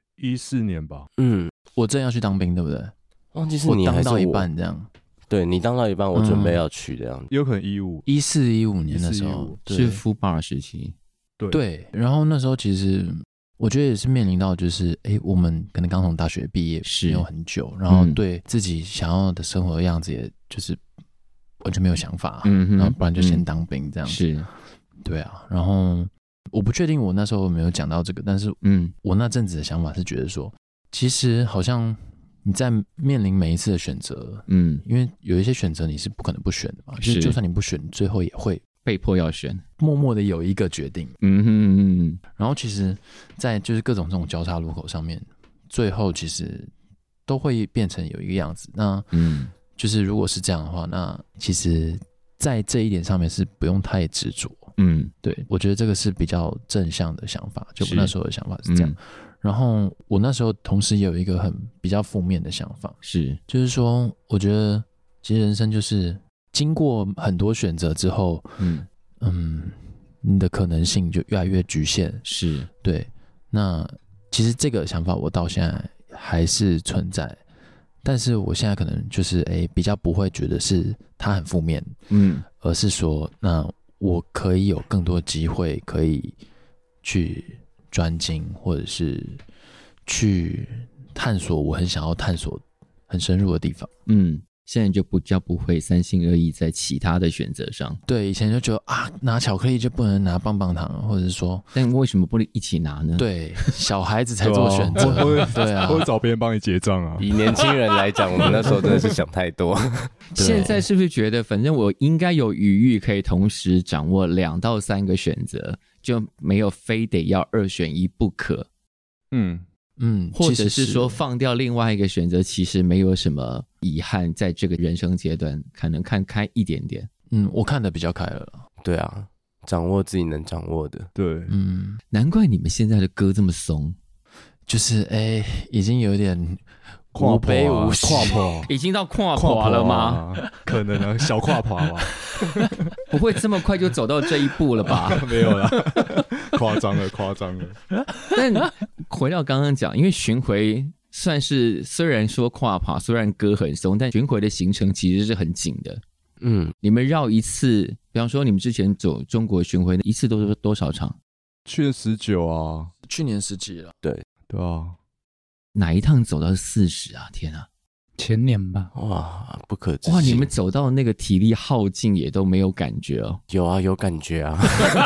Speaker 4: 14年吧。
Speaker 3: 我正要去当兵，对不对？
Speaker 6: 忘记是你还是我
Speaker 3: 当到一半这样。
Speaker 6: 对，你当到一半，我准备要去这样子。
Speaker 4: 有可能14、
Speaker 3: 15年的时候，
Speaker 2: 是FUBAR bar 时期。
Speaker 3: 对，然后那时候其实我觉得也是面临到就是我们可能刚从大学毕业没有很久，然后对自己想要的生活的样子也就是完全没有想法，然后不然就先当兵这样子。
Speaker 2: 是，
Speaker 3: 对啊，然后我不确定我那时候有没有讲到这个，但是我那阵子的想法是觉得说，其实好像你在面临每一次的选择，因为有一些选择你是不可能不选的嘛，就算你不选，最后也会
Speaker 2: 被迫要选，
Speaker 3: 默默的有一个决定。然后其实，在就是各种这种交叉路口上面，最后其实都会变成有一个样子。那就是如果是这样的话，那其实在这一点上面是不用太执着。对，我觉得这个是比较正向的想法，就我那时候的想法是这样。然后我那时候同时也有一个比较负面的想法，就是说，我觉得其实人生就是经过很多选择之后，你的可能性就越来越局限。对。那其实这个想法我到现在还是存在，但是我现在可能就是比较不会觉得是它很负面，而是说，那我可以有更多机会可以去专精，或者是去探索我很想要探索很深入的地方。
Speaker 2: 现在就比较不会三心二意在其他的选择上。
Speaker 3: 对，以前就觉得拿巧克力就不能拿棒棒糖，或者是说，
Speaker 2: 但为什么不能一起拿呢？
Speaker 3: 对，小孩子才做选择。对啊，
Speaker 4: 或者找别人帮你结账啊。
Speaker 6: 以年轻人来讲，我们那时候真的是想太多。
Speaker 2: 现在是不是觉得，反正我应该有余裕可以同时掌握2到3个选择，就没有非得要2选1不可？或者是说放掉另外一个选择，其实没有什么遗憾，在这个人生阶段可能看开一点点。
Speaker 3: 我看得比较开了。
Speaker 6: 对啊，掌握自己能掌握的。
Speaker 4: 对，
Speaker 2: 难怪你们现在的歌这么松，
Speaker 3: 就是已经有点无悲无喜，
Speaker 2: 已经到跨爬了吗？
Speaker 4: 可能啊，小跨爬吧。
Speaker 2: 不会这么快就走到这一步了吧？
Speaker 4: 没有啦，夸张了。
Speaker 2: 但回到刚刚讲，因为巡回算是虽然说跨爬，虽然歌很松，但巡回的行程其实是很紧的。你们绕一次，比方说你们之前走中国巡回一次都是多少场？
Speaker 4: 去年19啊，
Speaker 3: 去年10几了。
Speaker 4: 对啊，
Speaker 2: 哪一趟走到40啊？天啊！
Speaker 7: 前年吧。
Speaker 6: 哇，不可置信。
Speaker 2: 哇，你们走到那个体力耗尽也都没有感觉哦？
Speaker 6: 有啊，有感觉啊。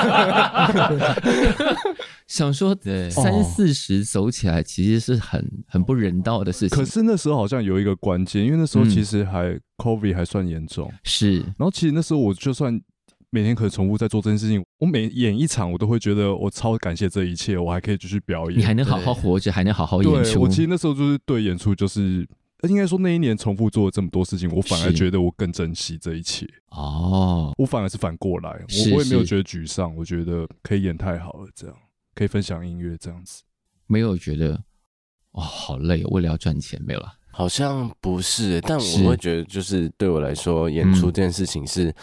Speaker 2: 想说30-40走起来其实是很不人道的事情。
Speaker 4: 可是那时候好像有一个关键，因为那时候其实COVID 还算严重。然后其实那时候我就算每天可以重复在做这件事情，我每演一场我都会觉得我超感谢这一切，我还可以继续表演，
Speaker 2: 你还能好好活着，还能好好演出。
Speaker 4: 对，我其实那时候就是对演出就是应该说那一年重复做了这么多事情，我反而觉得我更珍惜这一切。我反而是反过来，我也没有觉得沮丧，我觉得可以演太好了，这样可以分享音乐这样子，
Speaker 2: 没有觉得好累，为了要赚钱，没有啦。
Speaker 6: 好像不是，但我会觉得就是对我来说，演出这件事情是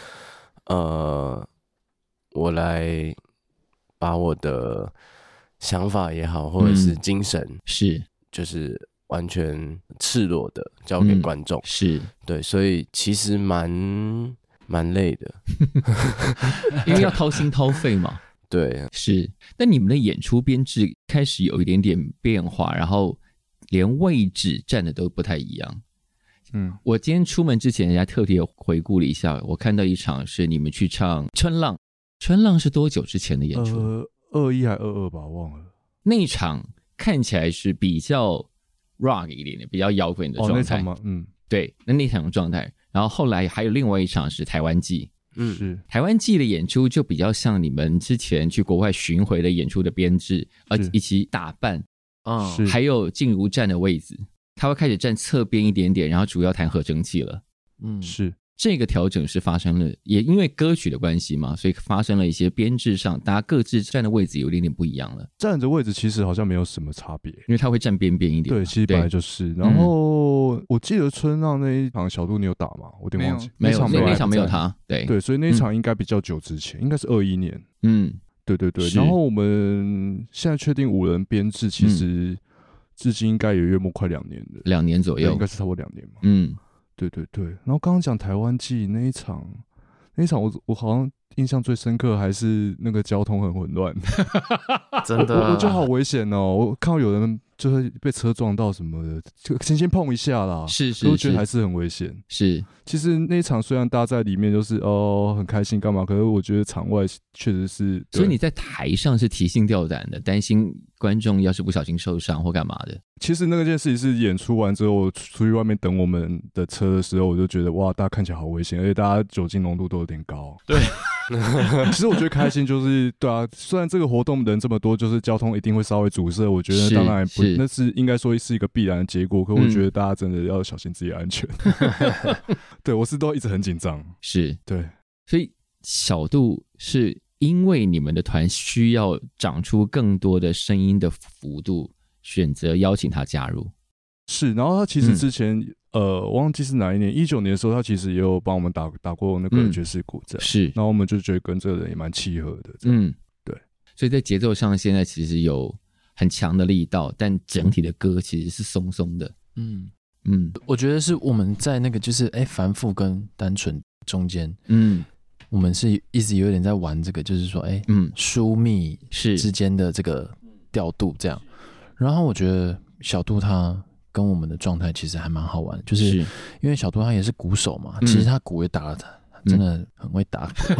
Speaker 6: 我来把我的想法也好，或者是精神就是完全赤裸的交给观众，对，所以其实蛮累的，
Speaker 2: 因为要掏心掏肺嘛。
Speaker 6: 对，
Speaker 2: 但你们的演出编制开始有一点点变化，然后连位置站的都不太一样。我今天出门之前，人家特别回顾了一下，我看到一场是你们去唱《春浪》，《春浪》是多久之前的演出
Speaker 4: ？21还22吧，忘了。
Speaker 2: 那一场看起来是比较 rock 一点的，比较摇滚的状态。
Speaker 4: 那场吗？
Speaker 2: 对，那场状态。然后后来还有另外一场是台湾季。台湾季的演出就比较像你们之前去国外巡回的演出的编制，以及打扮，还有静茹站的位置，他会开始站侧边一点点，然后主要弹合成器了。这个调整是发生了，也因为歌曲的关系嘛，所以发生了一些编制上大家各自站的位置有一点点不一样了。
Speaker 4: 站的位置其实好像没有什么差别，
Speaker 2: 因为他会站边边一点。
Speaker 4: 对，其实本来就是。然后我记得春浪那一场小杜你有打吗？我有点忘记。
Speaker 2: 没有，那场没有他。对，
Speaker 4: 所以那一场应该比较久之前，应该是21年。 对对对，然后我们现在确定5人编制，其实至今应该也约莫快2年了
Speaker 2: ，2年左右，
Speaker 4: 应该是差不多2年嘛。对对对。然后刚刚讲台湾季那一场我好像印象最深刻还是那个交通很混乱，
Speaker 3: 真的，
Speaker 4: 我觉得好危险哦！我看到有人就是被车撞到什么的，就轻轻碰一下啦，
Speaker 2: 是，
Speaker 4: 我觉得还是很危险。
Speaker 2: 是，
Speaker 4: 其实那一场虽然大家在里面就是很开心干嘛，可是我觉得场外确实是，
Speaker 2: 所以你在台上是提心吊胆的，担心观众要是不小心受伤或干嘛的。
Speaker 4: 其实那件事情是演出完之后，我出去外面等我们的车的时候，我就觉得哇，大家看起来好危险，而且大家酒精浓度都有点高。
Speaker 2: 对，
Speaker 4: 其实我觉得开心就是对啊，虽然这个活动人这么多，就是交通一定会稍微阻塞，我觉得当然不，那是应该说是一个必然的结果。可我觉得大家真的要小心自己的安全。对，我是都一直很紧张。
Speaker 2: 是，
Speaker 4: 对，
Speaker 2: 所以小杜是因为你们的团需要长出更多的声音的幅度，选择邀请他加入。
Speaker 4: 是，然后他其实之前我忘记是哪一年，19年的时候，他其实也有帮我们打过那个爵士鼓这样。
Speaker 2: 是，
Speaker 4: 然后我们就觉得跟这个人也蛮契合的。对。
Speaker 2: 所以在节奏上现在其实有很强的力道，但整体的歌其实是松松的。
Speaker 3: 我觉得是我们在那个就是繁复跟单纯中间，我们是一直有点在玩这个，就是说疏密之间的这个调度这样。然后我觉得小杜他跟我们的状态其实还蛮好玩的，就是因为小杜他也是鼓手嘛，其实他鼓也打了，真的很会打鼓。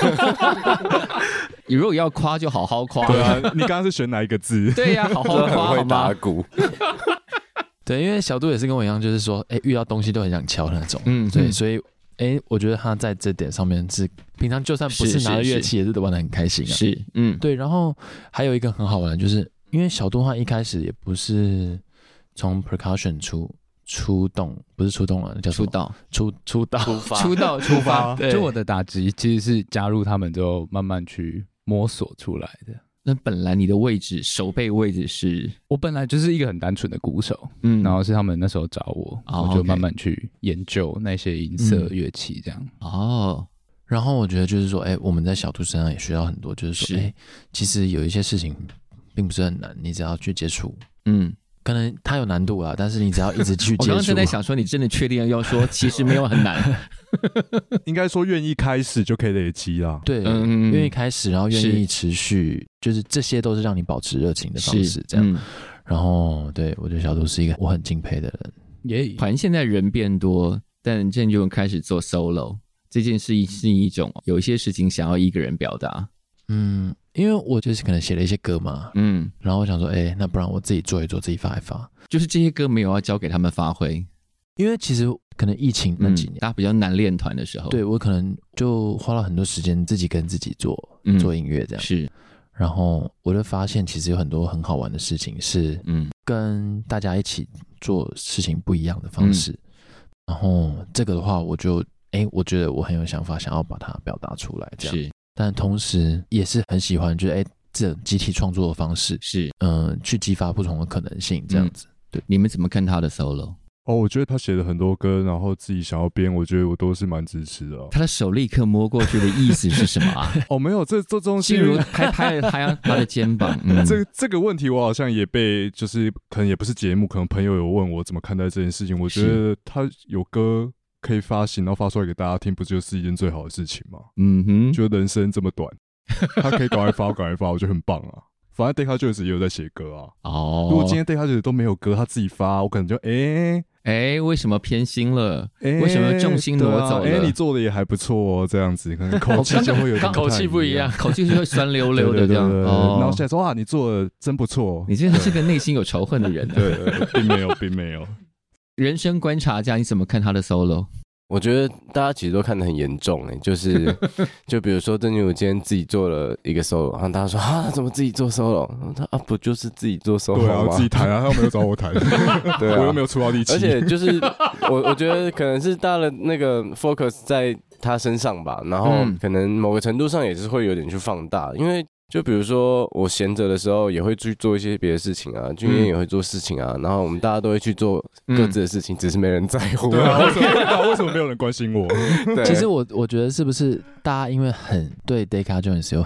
Speaker 2: 你如果要夸就好好夸。
Speaker 4: 对啊，你刚刚是选哪一个字？
Speaker 2: 对呀，好好夸好吗？
Speaker 6: 打鼓。
Speaker 3: 对，因为小杜也是跟我一样，就是说，遇到东西都很想敲那种。对，所以，我觉得他在这点上面是平常就算不是拿着乐器，也是都玩得很开心啊。
Speaker 2: 是，
Speaker 3: 对。然后还有一个很好玩的，就是因为小杜他一开始也不是从 percussion 出动，不是出动了，叫
Speaker 2: 出道，
Speaker 7: 出发。就我的打击其实是加入他们之后慢慢去摸索出来的。
Speaker 2: 那本来你的位置，手背位置是？
Speaker 7: 我本来就是一个很单纯的鼓手，然后是他们那时候找我，我就慢慢去研究那些音色乐器这样。
Speaker 3: 然后我觉得就是说，我们在小杜身上也学到很多，就是说，其实有一些事情并不是很难，你只要去接触，可能它有难度啦，但是你只要一直去接触。
Speaker 2: 我刚刚正在想说，你真的确定要说其实没有很难？
Speaker 4: 应该说愿意开始就可以累积啦。
Speaker 3: 对，愿意开始，然后愿意持续，就是这些都是让你保持热情的方式。这样，然后对我觉得小杜是一个我很敬佩的人。
Speaker 2: 团现在人变多，但郑就开始做 solo 这件事是一种有一些事情想要一个人表达。
Speaker 3: 因为我就是可能写了一些歌嘛，然后我想说，那不然我自己做一做，自己发一发。
Speaker 2: 就是这些歌没有要交给他们发挥，
Speaker 3: 因为其实可能疫情那几年，
Speaker 2: 大家比较难练团的时候，
Speaker 3: 对我可能就花了很多时间自己跟自己做音乐这样。
Speaker 2: 是，
Speaker 3: 然后我就发现其实有很多很好玩的事情是，跟大家一起做事情不一样的方式。然后这个的话，我就我觉得我很有想法，想要把它表达出来这样。是。但同时也是很喜欢，就是这种集体创作的方式，
Speaker 2: 是
Speaker 3: 去激发不同的可能性，这样子。对，
Speaker 2: 你们怎么看他的 solo？
Speaker 4: 我觉得他写了很多歌，然后自己想要编，我觉得我都是蛮支持的。
Speaker 2: 他的手立刻摸过去的意思是什么啊？
Speaker 4: 没有，这东西，
Speaker 2: 例如拍了他的肩膀。
Speaker 4: 这个问题我好像也被，就是可能也不是节目，可能朋友有问我怎么看待这件事情。我觉得他有歌可以发行，然后发出来给大家听，不就是一件最好的事情吗？觉得人生这么短，他可以赶快发，我觉得很棒啊。反正 Deca Joins 也有在写歌啊。如果今天 Deca Joins 都没有歌，他自己发，我可能就
Speaker 2: 为什么偏心了？为什么重心挪走了？
Speaker 4: 你做的也还不错哦，这样子可能口气就会有点
Speaker 3: 口气不一样，
Speaker 2: 口气就会酸溜溜的这样。
Speaker 4: 然后现在说你做的真不错。
Speaker 2: 你真的是个内心有仇恨的人。
Speaker 4: 对，并没有。
Speaker 2: 人生观察家，你怎么看他的 solo？
Speaker 6: 我觉得大家其实都看得很严重就是就比如说郑俊武今天自己做了一个 solo， 然后大家说怎么自己做 solo？ 他不就是自己做 solo 吗？
Speaker 4: 对啊，我自己弹啊，他没有找我弹，对啊，我又没有出到力气。
Speaker 6: 而且就是我觉得可能是大家的那个 focus 在他身上吧，然后可能某个程度上也是会有点去放大，因为就比如说我闲着的时候也会去做一些别的事情啊，俊彦也会做事情啊，然后我们大家都会去做各自的事情，只是没人在乎。
Speaker 4: 对啊，为什么没有人关心我？
Speaker 3: 其实我觉得是不是大家因为很对 Deca Joins 有很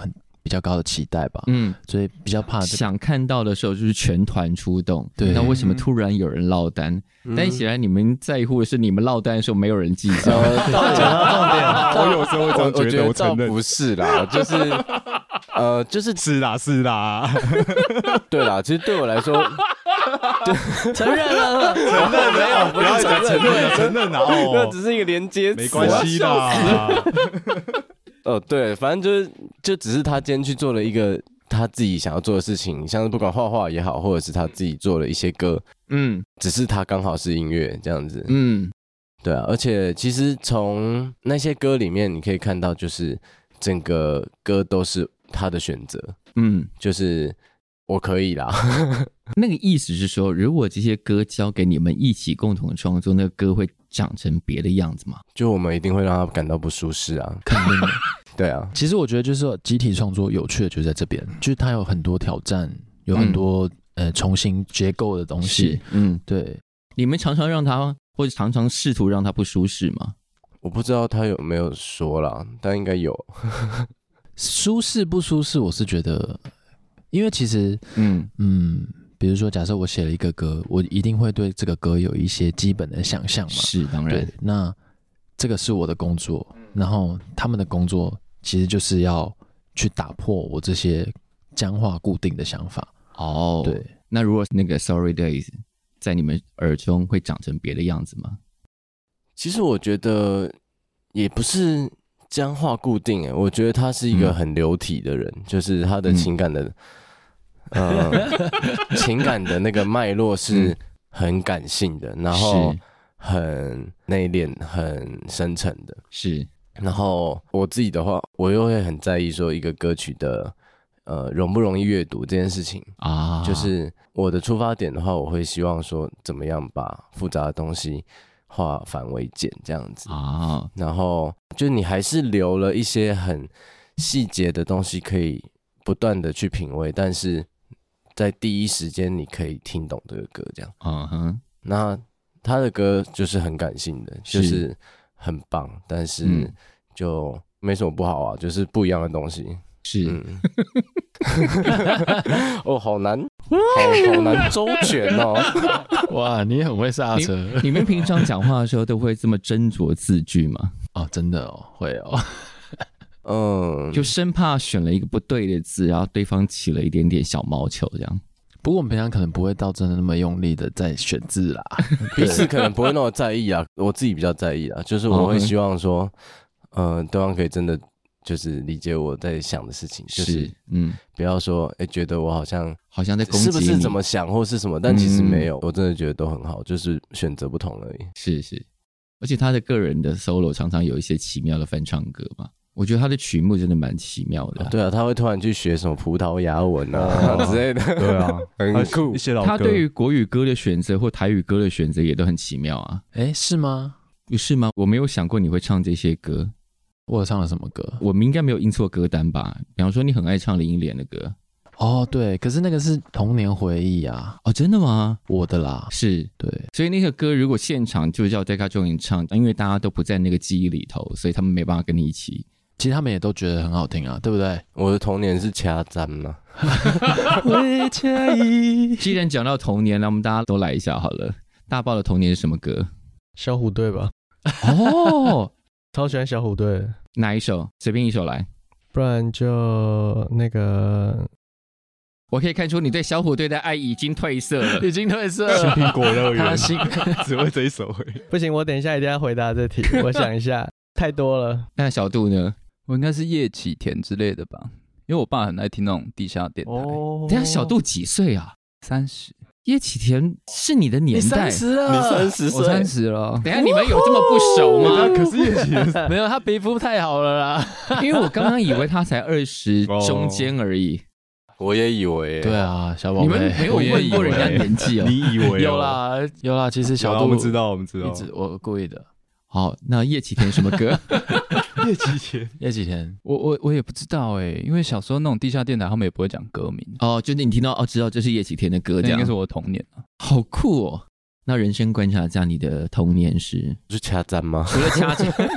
Speaker 3: 比较高的期待吧，所以比较怕
Speaker 2: 想看到的时候就是全团出动。
Speaker 3: 对，
Speaker 2: 那为什么突然有人落单？但显然你们在乎的是你们落单的时候没有人记下。
Speaker 4: 我有时候会这样觉得，我承认
Speaker 6: 不是啦，就是
Speaker 4: 是啦，
Speaker 6: 对啦，其实对我来说，
Speaker 3: 承认了，
Speaker 6: 承认没有，不要讲
Speaker 4: 承认啊，
Speaker 6: 那只是一个连接词，
Speaker 4: 没关系啦。
Speaker 6: 对，反正就只是他今天去做了一个他自己想要做的事情，像是不管画画也好，或者是他自己做了一些歌，只是他刚好是音乐这样子，对啊，而且其实从那些歌里面你可以看到，就是整个歌都是他的选择，就是我可以啦。
Speaker 2: 那个意思是说，如果这些歌交给你们一起共同创作，那个歌会长成别的样子吗？
Speaker 6: 就我们一定会让他感到不舒适啊，
Speaker 3: 肯定的。
Speaker 6: 对啊，
Speaker 3: 其实我觉得就是说集体创作有趣的就在这边，就是它有很多挑战，有很多重新结构的东西。对。
Speaker 2: 你们常常让他，或者常常试图让他不舒适吗？
Speaker 6: 我不知道他有没有说啦，但应该有。
Speaker 3: 舒适不舒适，我是觉得，因为其实，比如说，假设我写了一个歌，我一定会对这个歌有一些基本的想象嘛。
Speaker 2: 是，当然。
Speaker 3: 对，那这个是我的工作，然后他们的工作其实就是要去打破我这些僵化固定的想法。对。
Speaker 2: 那如果那个 Sorry Days 在你们耳中会长成别的样子吗？
Speaker 6: 其实我觉得也不是僵化固定，我觉得他是一个很流体的人，就是他的情感的。情感的那个脉络是很感性的，然后很内敛、很深沉的。
Speaker 2: 是，
Speaker 6: 然后我自己的话，我又会很在意说一个歌曲的容不容易阅读这件事情啊。就是我的出发点的话，我会希望说怎么样把复杂的东西化繁为简这样子啊。然后就你还是留了一些很细节的东西可以不断的去品味，但是在第一时间你可以听懂这个歌这样。那他的歌就是很感性的，就是很棒，但是就没什么不好啊，就是不一样的东西。
Speaker 2: 是，
Speaker 6: 好难，好难周全哦。
Speaker 3: 哇，你很会刹车。
Speaker 2: 你们平常讲话的时候都会这么斟酌字句吗？
Speaker 3: 真的哦，会哦。
Speaker 2: 就生怕选了一个不对的字，然后对方起了一点点小毛球这样。
Speaker 3: 不过我们平常可能不会到真的那么用力的在选字啦，
Speaker 6: 彼此可能不会那么在意啊。我自己比较在意啊，就是我会希望说，对方可以真的就是理解我在想的事情，就是不要说觉得我好像
Speaker 2: 在攻击你，
Speaker 6: 是不是怎么想或是什么，但其实没有，我真的觉得都很好，就是选择不同而已。
Speaker 2: 是，而且他的个人的 solo 常常有一些奇妙的翻唱歌嘛。我觉得他的曲目真的蛮奇妙的。
Speaker 6: 对啊，他会突然去学什么葡萄牙文啊之类的。
Speaker 4: 对啊，
Speaker 6: 很酷。
Speaker 4: 一些老歌。
Speaker 2: 他对于国语歌的选择或台语歌的选择也都很奇妙啊。
Speaker 3: 是吗？
Speaker 2: 是吗？我没有想过你会唱这些歌。
Speaker 3: 我有唱了什么歌？
Speaker 2: 我们应该没有印错歌单吧？比方说你很爱唱林忆莲的歌。
Speaker 3: 对，可是那个是童年回忆啊。
Speaker 2: 真的吗？
Speaker 3: 我的啦。
Speaker 2: 是，
Speaker 3: 对。
Speaker 2: 所以那个歌如果现场就叫 Decca Joins 唱，因为大家都不在那个记忆里头，所以他们没办法跟你一起。
Speaker 3: 其实他们也都觉得很好听啊，对不对？
Speaker 6: 我的童年是掐簪嘛。
Speaker 2: 既然讲到童年，那我们大家都来一下好了。大爆的童年是什么歌？
Speaker 5: 小虎队吧。超喜欢小虎队。
Speaker 2: 哪一首？随便一首来。
Speaker 5: 不然就那个。
Speaker 2: 我可以看出你对小虎队的爱已经褪色了，
Speaker 3: 已经褪色了。
Speaker 4: 新苹果乐园，只会这一首而已。
Speaker 5: 不行，我等一下一定要回答这题。我想一下，太多了。
Speaker 2: 那小杜呢？
Speaker 7: 我应该是叶启田之类的吧，因为我爸很爱听那种地下电台。
Speaker 2: 等一下小杜几岁啊
Speaker 7: ？30。
Speaker 2: 叶启田是你的年代。
Speaker 3: 你30了，
Speaker 6: 你30岁，
Speaker 7: 我30了。
Speaker 2: 等一下你们有这么不熟吗？
Speaker 4: 可是叶启田
Speaker 3: 没有，他皮肤太好了啦。
Speaker 2: 因为我刚刚以为他才20中间而已。
Speaker 6: 我也以为。
Speaker 3: 对啊，小宝贝，
Speaker 2: 你们没有问过人家年纪哦？
Speaker 4: 你以为？
Speaker 3: 有啦，其实小杜
Speaker 4: 我们知道，
Speaker 3: 我故意的。
Speaker 2: 好，那叶启田什么歌？
Speaker 3: 叶启田，
Speaker 7: 我也不知道因为小时候那种地下电台他们也不会讲歌名
Speaker 2: 就是你听到知道这是叶启田的歌，这样
Speaker 7: 应该是我的童年啊。
Speaker 2: 好酷哦！那人生观察家，你的童年是
Speaker 6: 是掐簪吗？
Speaker 2: 除了掐簪，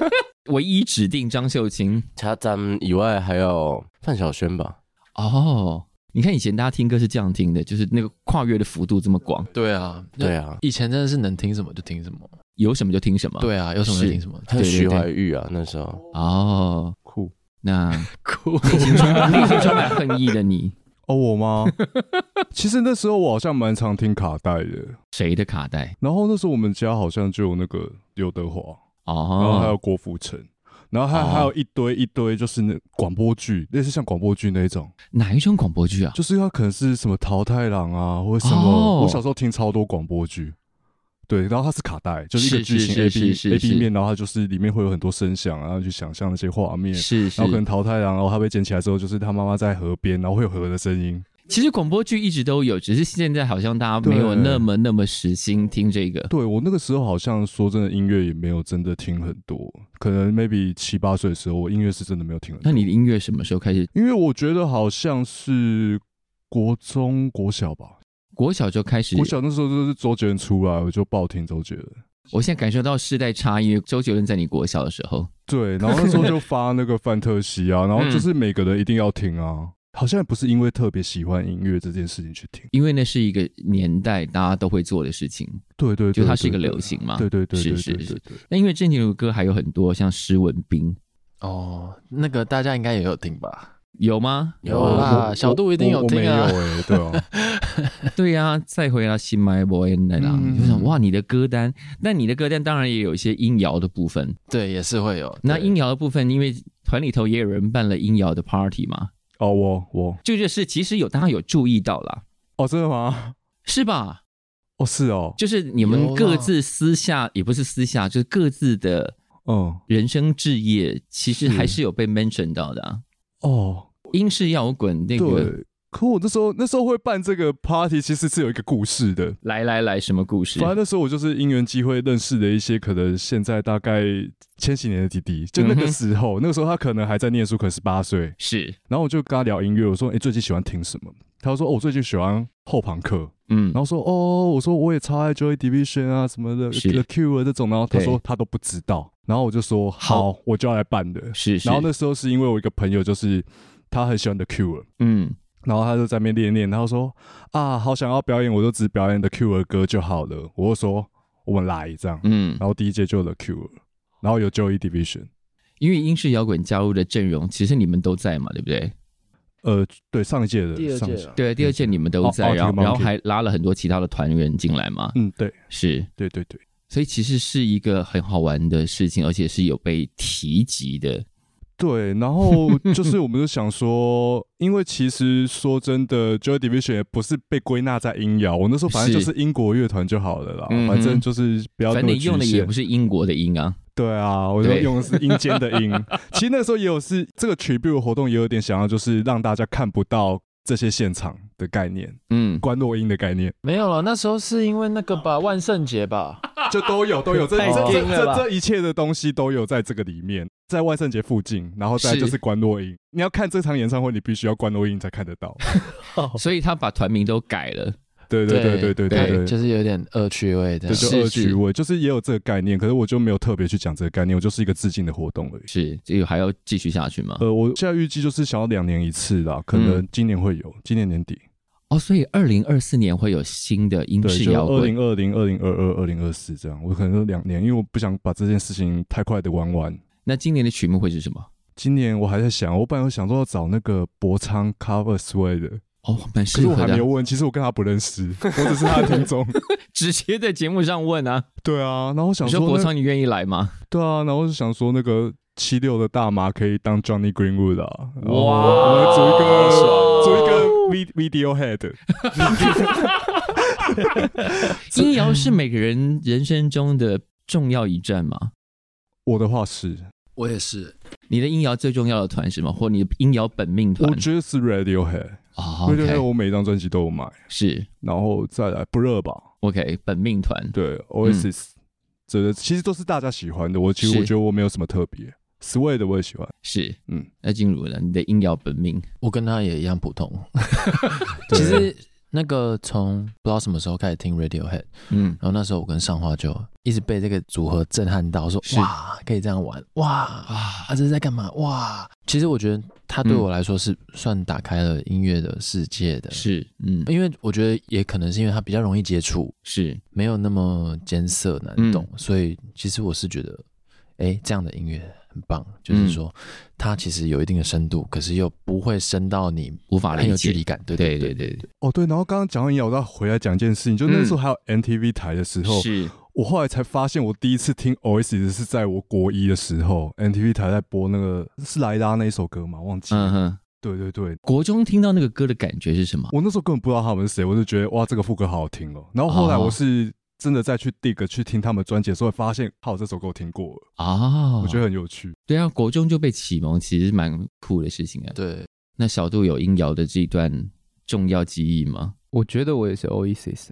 Speaker 2: 唯一指定张秀琴。
Speaker 6: 他咱们以外还有范晓萱吧？
Speaker 2: 哦，你看以前大家听歌是这样听的，就是那个跨越的幅度这么广。
Speaker 3: 对啊，
Speaker 6: 对啊，
Speaker 3: 以前真的是能听什么就听什么，
Speaker 2: 有什么就听什么。
Speaker 3: 对啊，有什么就听什么。
Speaker 6: 还有徐怀钰啊，那时候
Speaker 2: 哦，
Speaker 4: 酷。
Speaker 2: 那
Speaker 3: 酷，
Speaker 2: 内心充满恨意的你。
Speaker 4: 哦，我吗？其实那时候我好像蛮常听卡带的。
Speaker 2: 谁的卡带？
Speaker 4: 然后那时候我们家好像就有那个刘德华，
Speaker 2: 哦，
Speaker 4: 然后还有郭富城，然后还有一堆就是那广播剧，类似像广播剧那一种。
Speaker 2: 哪一种广播剧啊？
Speaker 4: 就是它可能是什么桃太郎啊，或者什么。
Speaker 2: 哦，
Speaker 4: 我小时候听超多广播剧。对，然后它是卡带，就是一个剧情 A B 面，然后它就是里面会有很多声响，然后去想象那些画面。
Speaker 2: 是，
Speaker 4: 然后可能桃太郎，然后他被捡起来之后，就是他妈妈在河边，然后会有河的声音。
Speaker 2: 其实广播剧一直都有，只是现在好像大家没有那么实心听这个。
Speaker 4: 对，我那个时候好像说真的音乐也没有真的听很多，可能 maybe 7、8岁的时候，我音乐是真的没有听很多。
Speaker 2: 那你的音乐什么时候开始？
Speaker 4: 因为我觉得好像是国中、国小吧。
Speaker 2: 国小就开始，
Speaker 4: 国小那时候就是周杰伦出来，我就爆听周杰伦。
Speaker 2: 我现在感受到世代差异，周杰伦在你国小的时候，
Speaker 4: 对，然后那时候就发那个范特西啊，然后就是每个人一定要听啊，好像也不是因为特别喜欢音乐这件事情去听，
Speaker 2: 因为那是一个年代大家都会做的事情。
Speaker 4: 对对对，
Speaker 2: 就它是一个流行嘛。
Speaker 4: 对对对，
Speaker 2: 是。那因为郑庭的歌还有很多像施文彬
Speaker 3: 哦，那个大家应该也有听吧？
Speaker 2: 有吗？
Speaker 3: 有啦，小杜一定有听啊。
Speaker 4: 我没有对啊，
Speaker 2: 对啊，再回到新买博恩的啦，你就想哇，你的歌单，那你的歌单当然也有一些音摇的部分，
Speaker 3: 对，也是会有。
Speaker 2: 那音摇的部分，因为团里头也有人办了音摇的 party 嘛。
Speaker 4: 哦，我
Speaker 2: 这就是其实大家有注意到啦。
Speaker 4: 哦，真的吗？
Speaker 2: 是吧？
Speaker 4: 哦，是哦，
Speaker 2: 就是你们各自私下，也不是私下，就是各自的人生志业，其实还是有被 mention 到的啊。哦，英式摇滚那个，
Speaker 4: 对，可我那时候会办这个 party， 其实是有一个故事的。
Speaker 2: 来，什么故事？
Speaker 4: 反正那时候我就是因缘机会认识的一些可能现在大概千禧年的弟弟，就那个时候，那个时候他可能还在念书，可能18岁。
Speaker 2: 是，
Speaker 4: 然后我就跟他聊音乐，我说：“最近喜欢听什么？”他说：“我最近喜欢后朋克。”然后说：“我说我也超爱 Joy Division 啊什么的 ，The Cure 这种。”然后他说他都不知道。然后我就说：“好，我就要来办的。”
Speaker 2: 是。
Speaker 4: 然后那时候是因为我一个朋友，就是他很喜欢 The Cure，然后他就在那边练，然后说：“啊，好想要表演，我就只表演 The Cure 的歌就好了。”我就说：“我们来这样。”然后第一届就有 The Cure， 然后有 Joy Division。
Speaker 2: 因为英式摇滚加入的阵容，其实你们都在嘛，对不对？
Speaker 4: 对，上一届的
Speaker 3: 第二届，
Speaker 2: 对，第二届你们都在，然后还拉了很多其他的团员进来嘛。
Speaker 4: 对，
Speaker 2: 是，
Speaker 4: 对，
Speaker 2: 所以其实是一个很好玩的事情，而且是有被提及的。
Speaker 4: 对，然后就是我们就想说，因为其实说真的 ，Joy Division 也不是被归纳在音摇，我那时候反正就是英国乐团就好了啦，反正就是不要那么局限。
Speaker 2: 反正你用的也不是英国的音啊。
Speaker 4: 对啊，我就用的是阴间的音。其实那时候也有是这个 tribute 活动也有点想要，就是让大家看不到这些现场的概念，关落音的概念。
Speaker 3: 没有了，那时候是因为那个吧，万圣节吧，
Speaker 4: 就都有这一切的东西都有在这个里面，在万圣节附近，然后再就是关落音。你要看这场演唱会，你必须要关落音才看得到。
Speaker 2: 所以他把团名都改了。
Speaker 4: 对，
Speaker 3: 就是有点恶趣味的，
Speaker 4: 对，就恶趣味，就是也有这个概念，可是我就没有特别去讲这个概念，我就是一个致敬的活动而已。
Speaker 2: 是，这个还要继续下去吗？
Speaker 4: 我现在预计就是想要2年一次啦，可能今年会有，今年年底。
Speaker 2: 哦，所以2024年会有新的英式摇滚。
Speaker 4: 2020、2022、2024这样，我可能是2年，因为我不想把这件事情太快的玩完。
Speaker 2: 那今年的曲目会是什么？
Speaker 4: 今年我还在想，我本来有想说要找那个博昌 cover Sway 的。
Speaker 2: 蛮适合的。
Speaker 4: 可是我还没有问，其实我跟他不认识，我只是他的听众。
Speaker 2: 直接在节目上问啊。
Speaker 4: 对啊，然后我想说，
Speaker 2: 你说博昌你愿意来吗？
Speaker 4: 对啊，然后我就想说那个76的大麻可以当 Johnny Greenwood 啊。
Speaker 2: 哇，
Speaker 4: 我们组一个 video head。
Speaker 2: 音摇是每个人人生中的重要一站吗？
Speaker 4: 我的话是。
Speaker 3: 我也是。
Speaker 2: 你的音摇最重要的团是什么？或你的音摇本命团？
Speaker 4: 我觉得是 Radiohead。Radiohead 我每一张专辑都有买。
Speaker 2: 是。
Speaker 4: 然后再来不热吧
Speaker 2: ？OK， 本命团。
Speaker 4: 对 ，Oasis，这其实都是大家喜欢的。其实我觉得我没有什么特别。Sway 的我也喜欢。
Speaker 2: 是，那静茹呢？你的音摇本命？
Speaker 3: 我跟他也一样普通。其实那个从不知道什么时候开始听 Radiohead， 然后那时候我跟上花就一直被这个组合震撼到，说哇可以这样玩，哇这是在干嘛？哇！其实我觉得他对我来说是算打开了音乐的世界的，
Speaker 2: 是
Speaker 3: 因为我觉得也可能是因为他比较容易接触，
Speaker 2: 是
Speaker 3: 没有那么艰涩难懂，所以其实我是觉得，这样的音乐很棒，就是说它其实有一定的深度，可是又不会深到你
Speaker 2: 无法理解，
Speaker 3: 很有距离感。对。
Speaker 4: 哦，对，然后刚刚讲完音乐，我再回来讲一件事情，就那时候还有 MTV 台的时候，
Speaker 2: 是
Speaker 4: 我后来才发现，我第一次听 Oasis 是在我国一的时候 ，MTV 台在播那个是莱拉那一首歌嘛，忘记了。对，
Speaker 2: 国中听到那个歌的感觉是什么？
Speaker 4: 我那时候根本不知道他们是谁，我就觉得哇，这个副歌好好听哦。然后后来我是真的再去 dig 去听他们专辑的时候，发现这首歌我听过了啊，我觉得很有趣。
Speaker 2: 对啊，国中就被启蒙，其实蛮酷的事情啊。
Speaker 3: 对，
Speaker 2: 那小杜有音摇的这一段重要记忆吗？
Speaker 7: 我觉得我也是 Oasis。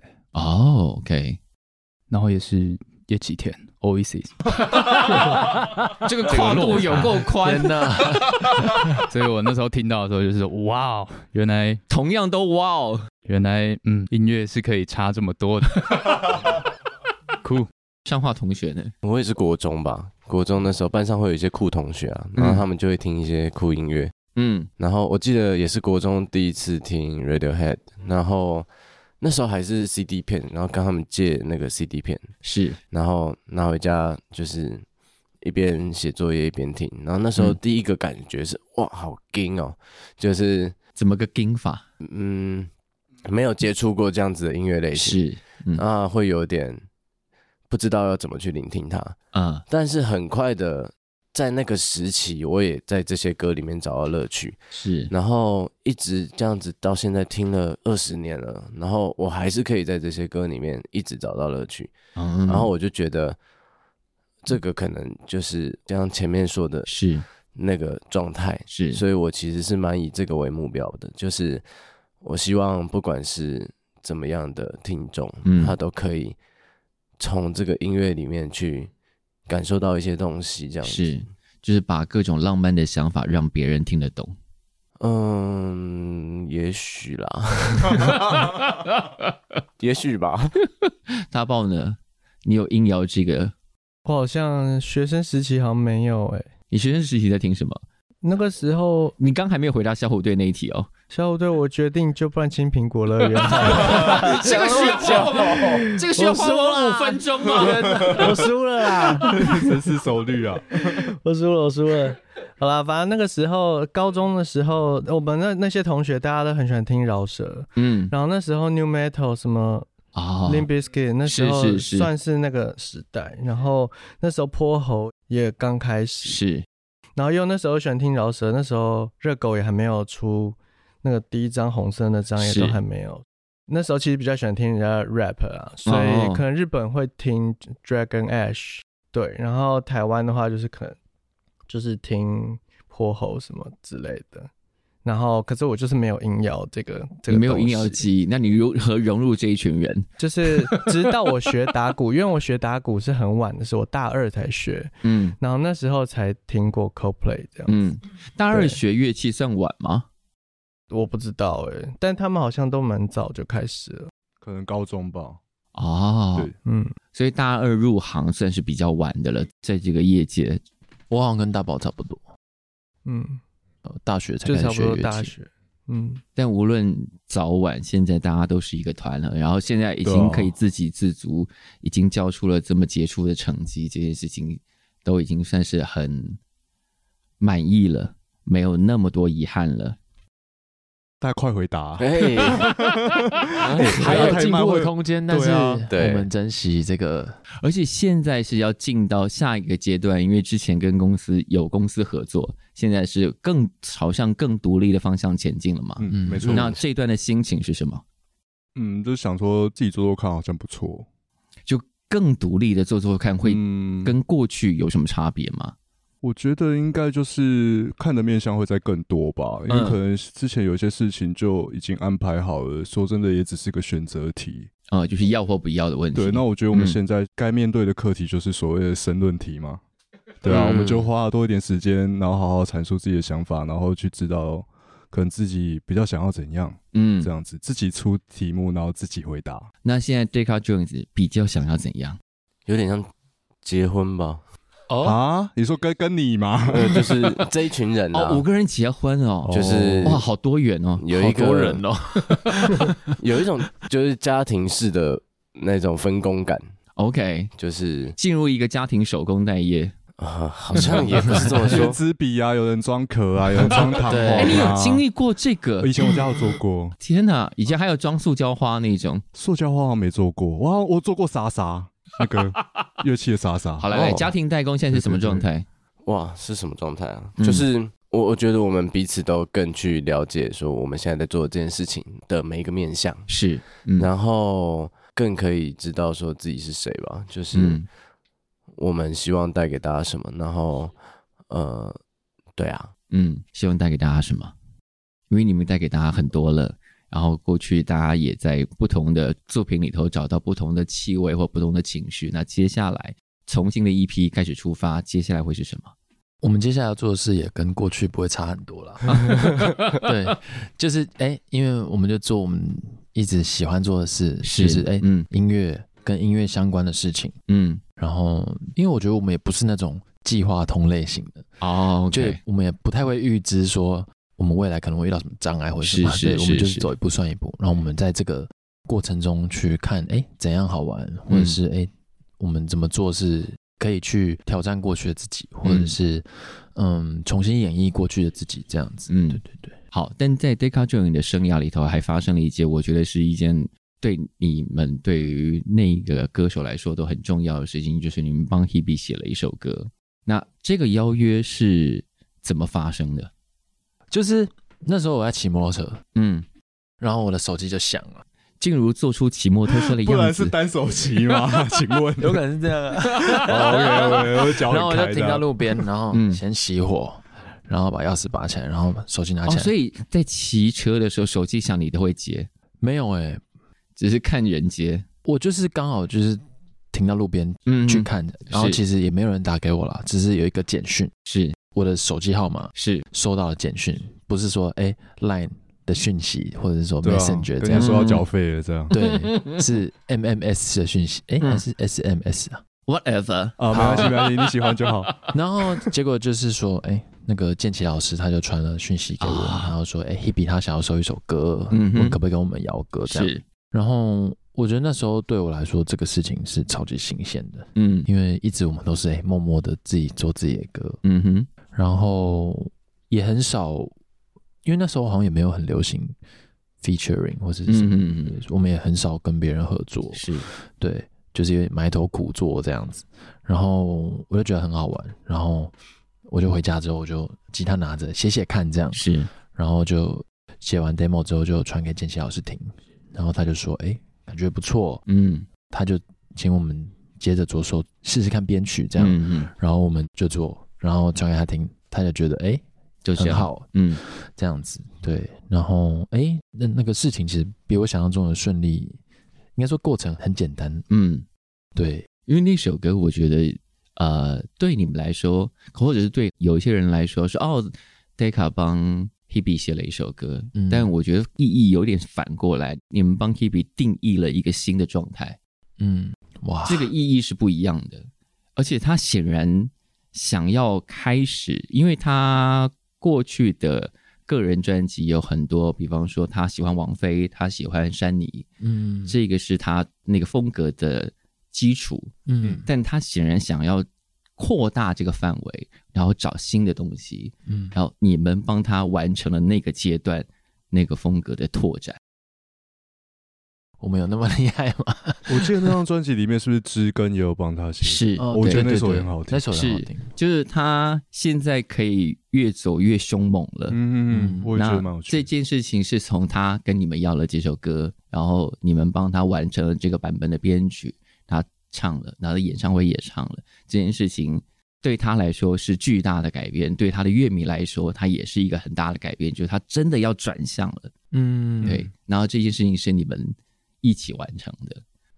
Speaker 2: OK，
Speaker 7: 然后也几天 Oasis，
Speaker 2: 这个跨度有够宽的，
Speaker 7: 所以我那时候听到的时候就是哇，原来
Speaker 2: 同样都哇，
Speaker 7: 原来音乐是可以差这么多的，酷。
Speaker 2: 上化同学呢？
Speaker 6: 我也是国中吧，国中那时候班上会有一些酷同学啊，然后他们就会听一些酷音乐，然后我记得也是国中第一次听 Radiohead， 然后那时候还是 CD 片，然后跟他们借那个 CD 片，
Speaker 2: 是，
Speaker 6: 然后拿回家就是一边写作业一边听，然后那时候第一个感觉是哇，好惊哦，就是
Speaker 2: 怎么个惊法？
Speaker 6: 没有接触过这样子的音乐类型，是，会有点不知道要怎么去聆听它，但是很快的。在那个时期，我也在这些歌里面找到乐趣，
Speaker 2: 是，
Speaker 6: 然后一直这样子到现在听了20年了，然后我还是可以在这些歌里面一直找到乐趣，然后我就觉得这个可能就是像前面说的
Speaker 2: 是
Speaker 6: 那个状态，
Speaker 2: 是，
Speaker 6: 所以我其实是蛮以这个为目标的，就是我希望不管是怎么样的听众，他都可以从这个音乐里面去感受到一些东西，这样子
Speaker 2: 是，就是把各种浪漫的想法让别人听得懂。
Speaker 6: 也许啦，也许吧。
Speaker 2: 大豹呢？你有音摇这个？
Speaker 5: 我好像学生时期好像没有
Speaker 2: 你学生时期在听什么？
Speaker 5: 那个时候
Speaker 2: 你刚还没有回答小虎队那一题哦。
Speaker 5: 小虎队，我决定就办青苹果乐园。
Speaker 2: 这个需要花我5分钟吗？
Speaker 5: 我输了啦，
Speaker 4: 深思熟虑啊！
Speaker 5: 我输了。好啦，反正那个时候高中的时候，我们那些同学大家都很喜欢听饶舌，然后那时候 New Metal 什么Limp Bizkit 那时候算是那个时代，然后那时候泼猴也刚开始，
Speaker 2: 是。
Speaker 5: 然后又那时候喜欢听饶舌，那时候热狗也还没有出那个第一张红色那张也都还没有。那时候其实比较喜欢听人家 rap 啊，所以可能日本会听 Dragon Ash， 对，然后台湾的话就是可能就是听泼猴什么之类的。然后可是我就是没有音摇这个
Speaker 2: 你没有音摇记忆，那你如何融入这一群人？
Speaker 5: 就是直到我学打鼓，因为我学打鼓是很晚的，是我大2才学，然后那时候才听过 Coldplay 这样子。
Speaker 2: 大2学乐器算晚吗？
Speaker 5: 我不知道但他们好像都蛮早就开始了，
Speaker 4: 可能高中吧。
Speaker 2: 对，所以大2入行算是比较晚的了，在这个业界，
Speaker 3: 我好像跟大宝差不多，大学才开始学乐器，
Speaker 5: 大学，
Speaker 2: 但无论早晚，现在大家都是一个团了，然后现在已经可以自给自足，已经交出了这么杰出的成绩，这件事情都已经算是很满意了，没有那么多遗憾了。
Speaker 4: 大家快回答！
Speaker 3: 还有进步的空间，但是我们珍惜这个。
Speaker 2: 而且现在是要进到下一个阶段，因为之前跟公司合作，现在是更朝向更独立的方向前进了嘛。
Speaker 4: 没错。
Speaker 2: 那这段的心情是什么？
Speaker 4: 就是想说自己做做看，好像不错。
Speaker 2: 就更独立的做做看，会跟过去有什么差别吗？
Speaker 4: 我觉得应该就是看的面向会再更多吧，因为可能之前有些事情就已经安排好了，说真的也只是个选择题，
Speaker 2: 就是要或不要的问题。
Speaker 4: 对，那我觉得我们现在该面对的课题就是所谓的申论题嘛，对啊，我们就花多一点时间，然后好好阐述自己的想法，然后去知道可能自己比较想要怎样，这样子自己出题目，然后自己回答。
Speaker 2: 那现在 Deca Jones 比较想要怎样？
Speaker 6: 有点像结婚吧？
Speaker 4: 你说跟你吗？
Speaker 6: 就是这一群人啊，
Speaker 2: 5个人结婚哦，
Speaker 6: 就是
Speaker 2: 哇，好多元哦，
Speaker 6: 有一个
Speaker 3: 好多人哦，
Speaker 6: 有一种就是家庭式的那种分工感。
Speaker 2: OK，
Speaker 6: 就是
Speaker 2: 进入一个家庭手工待业。
Speaker 6: 好像也不是这么说。
Speaker 4: 有人支笔啊，有人装壳啊，有人装弹簧
Speaker 2: 你有经历过这个？
Speaker 4: 以前我家有做过。
Speaker 2: 天哪，以前还有装塑胶花那种。
Speaker 4: 塑胶花好像没做过，我做过沙沙，那个乐器的沙沙。
Speaker 2: 好来，家庭代工现在是什么状态？
Speaker 6: 哇，是什么状态啊？就是我觉得我们彼此都更去了解说我们现在在做这件事情的每一个面向，
Speaker 2: 是，
Speaker 6: 然后更可以知道说自己是谁吧，就是我们希望带给大家什么，然后对啊，
Speaker 2: 希望带给大家什么？因为你们带给大家很多了，然后过去大家也在不同的作品里头找到不同的气味或不同的情绪，那接下来从新的一批开始出发，接下来会是什么？
Speaker 3: 我们接下来要做的事也跟过去不会差很多啦。对，就是因为我们就做我们一直喜欢做的事，就是音乐跟音乐相关的事情。然后因为我觉得我们也不是那种计划通类型的
Speaker 2: 就
Speaker 3: 我们也不太会预知说我们未来可能会遇到什么障碍或者什么，对，我们就是走一步算一步，然后我们在这个过程中去看怎样好玩，或者是我们怎么做是可以去挑战过去的自己，或者是重新演绎过去的自己这样子。对对对。
Speaker 2: 好，但在 Deca Jones 的生涯里头还发生了一件我觉得是一件对你们对于那个歌手来说都很重要的事情，就是你们帮 Hebe 写了一首歌。那这个邀约是怎么发生的？
Speaker 3: 就是那时候我在骑摩托车，然后我的手机就响了，
Speaker 2: 静茹做出骑摩托车的样子，
Speaker 4: 不然是单手骑吗？请问
Speaker 3: 有可能是这样
Speaker 4: 我脚很开，
Speaker 3: 然后我就停到路边，然后先熄火，然后把钥匙拔起来，然后手机拿起来。
Speaker 2: 所以在骑车的时候手机响你都会接？
Speaker 3: 没有
Speaker 2: 只是看人接。
Speaker 3: 我就是刚好就是停到路边去看的，然后其实也没有人打给我啦，只是有一个简讯，
Speaker 2: 是
Speaker 3: 我的手机号码
Speaker 2: 是
Speaker 3: 收到了简讯，不是说Line 的讯息，或者是说 Messenger 这样，
Speaker 4: 跟你说要缴费了这样。
Speaker 3: 对，是 MMS 的讯息，还是 SMS 啊
Speaker 2: ？Whatever
Speaker 4: 没关系，你喜欢就好。
Speaker 3: 然后结果就是说，那个建奇老师他就传了讯息给我，然后说，Hebe 他想要收一首歌，可不可以跟我们邀歌这样？是。然后我觉得那时候对我来说，这个事情是超级新鲜的，因为一直我们都是默默的自己做自己的歌，然后也很少，因为那时候好像也没有很流行 featuring 或是什么，我们也很少跟别人合作，
Speaker 2: 是
Speaker 3: 对，就是有点埋头苦做这样子，然后我就觉得很好玩，然后我就回家之后我就吉他拿着写看这样，
Speaker 2: 是，
Speaker 3: 然后就写完 demo 之后就传给建奇老师听，然后他就说感觉不错，他就请我们接着着手试试看编曲这样，然后我们就做，然后传给他听，他就觉得就很好，这样子，对，然后那个事情其实比我想象中的顺利，应该说过程很简单，对，
Speaker 2: 因为那首歌我觉得对你们来说，或者是对有一些人来说是Deca 帮 Hebe 写了一首歌，但我觉得意义有点反过来，你们帮 Hebe 定义了一个新的状态，
Speaker 3: 哇，
Speaker 2: 这个意义是不一样的，而且他显然想要开始，因为他过去的个人专辑有很多，比方说他喜欢王菲，他喜欢珊妮，这个是他那个风格的基础，但他显然想要扩大这个范围，然后找新的东西，然后你们帮他完成了那个阶段那个风格的拓展。
Speaker 3: 我们有那么厉害吗？
Speaker 4: 我记得那张专辑里面是不是知根也有帮他写？
Speaker 2: 是，
Speaker 4: 我觉得那首也很好听，
Speaker 3: 那首很好听，
Speaker 2: 就是他现在可以越走越凶猛了。
Speaker 4: 我也觉得蛮有趣的。
Speaker 2: 这件事情是从他跟你们要了这首歌，然后你们帮他完成了这个版本的编曲，他唱了，然后演唱会也唱了。这件事情对他来说是巨大的改变，对他的乐迷来说，他也是一个很大的改变，就是他真的要转向了。对，然后这件事情是你们一起完成的。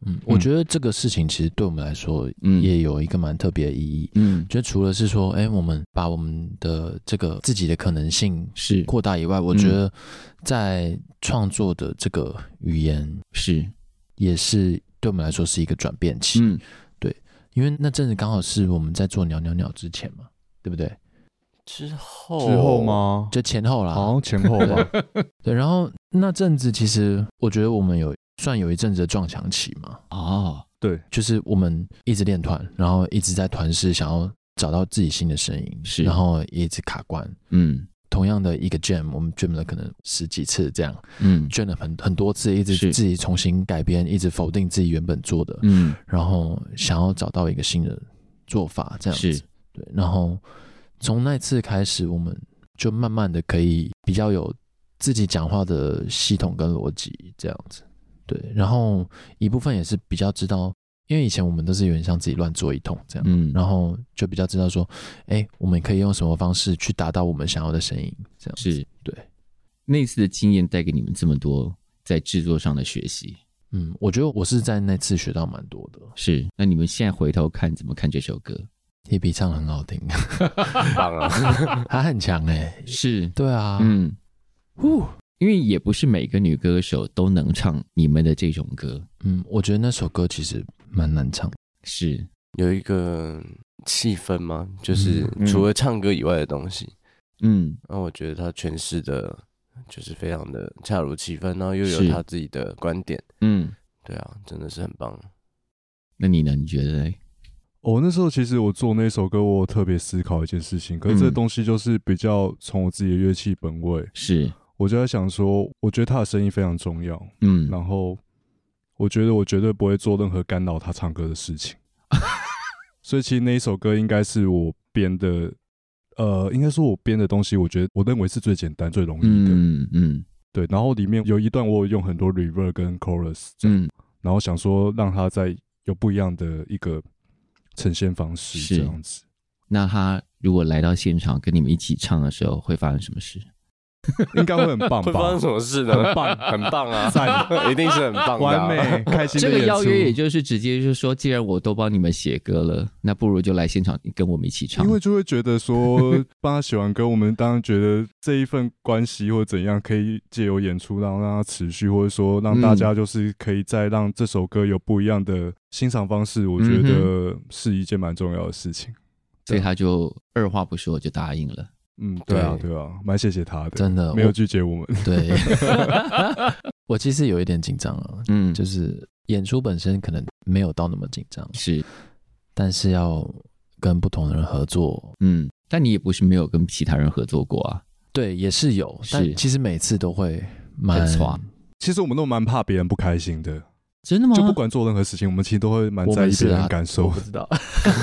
Speaker 3: 我觉得这个事情其实对我们来说也有一个蛮特别的意义。就除了是说，我们把我们的这个自己的可能性是扩大以外，我觉得在创作的这个语言也是对我们来说是一个转变期。对，因为那阵子刚好是我们在做鸟鸟鸟之前嘛，对不对？
Speaker 6: 之后
Speaker 4: 吗？
Speaker 3: 就前后啦，
Speaker 4: 好像前后吧。
Speaker 3: 对，然后那阵子其实我觉得我们算有一阵子的撞墙期嘛。
Speaker 4: 对，
Speaker 3: 就是我们一直练团，然后一直在团室想要找到自己新的声音，然后也一直卡关。同样的一个 jam， 我们 jam 了可能10几次这样，jam 了很多次，一直自己重新改编，一直否定自己原本做的，然后想要找到一个新的做法这样子。对，然后从那次开始，我们就慢慢的可以比较有自己讲话的系统跟逻辑这样子。对，然后一部分也是比较知道，因为以前我们都是有点像自己乱做一通这样，然后就比较知道说，我们可以用什么方式去达到我们想要的声音，这样子。对，
Speaker 2: 那次的经验带给你们这么多在制作上的学习。
Speaker 3: 我觉得我是在那次学到蛮多的。
Speaker 2: 是，那你们现在回头看怎么看这首歌
Speaker 3: ？Hebe 唱得很好听，
Speaker 6: 很棒啊，
Speaker 3: 他很强
Speaker 2: 是，
Speaker 3: 对啊，
Speaker 2: 因为也不是每个女歌手都能唱你们的这种歌。
Speaker 3: 我觉得那首歌其实蛮难唱，
Speaker 2: 是
Speaker 6: 有一个气氛吗？就是除了唱歌以外的东西。那我觉得他诠释的就是非常的恰如其分，然后又有他自己的观点。对啊，真的是很棒。
Speaker 2: 那你呢？你觉得呢？
Speaker 4: 那时候其实我做那首歌，我有特别思考一件事情，可是这东西就是比较从我自己的乐器本位，我就在想说，我觉得他的声音非常重要，然后我觉得我绝对不会做任何干扰他唱歌的事情，所以其实那一首歌应该是我编的，应该说我编的东西，我认为是最简单、最容易的，对，然后里面有一段我有用很多 reverb 跟 chorus，然后想说让他再有不一样的一个呈现方式这样子。
Speaker 2: 那他如果来到现场跟你们一起唱的时候，会发生什么事？
Speaker 4: 应该会很棒吧？
Speaker 6: 会发生什么事呢？很棒，很棒啊！一定是很棒的，
Speaker 4: 完美，开心的演出。
Speaker 2: 这个邀约也就是直接就是说，既然我都帮你们写歌了，那不如就来现场跟我们一起唱。
Speaker 4: 因为就会觉得说，帮他写完歌，我们当然觉得这一份关系或怎样，可以借由演出让它持续，或者说让大家就是可以再让这首歌有不一样的欣赏方式，我觉得是一件蛮重要的事情。
Speaker 2: 所以他就二话不说就答应了。
Speaker 4: 对啊，蛮谢谢他的，
Speaker 3: 真的
Speaker 4: 没有拒绝我们。
Speaker 3: 对，我其实有一点紧张啊，就是演出本身可能没有到那么紧张，但是要跟不同的人合作，
Speaker 2: 但你也不是没有跟其他人合作过啊。
Speaker 3: 对，也是有，但其实每次都会蛮
Speaker 2: 差。
Speaker 4: 其实我们都蛮怕别人不开心的。
Speaker 2: 真的吗？
Speaker 4: 就不管做任何事情，我们其实都会蛮在意别人感受。
Speaker 3: 我不知道。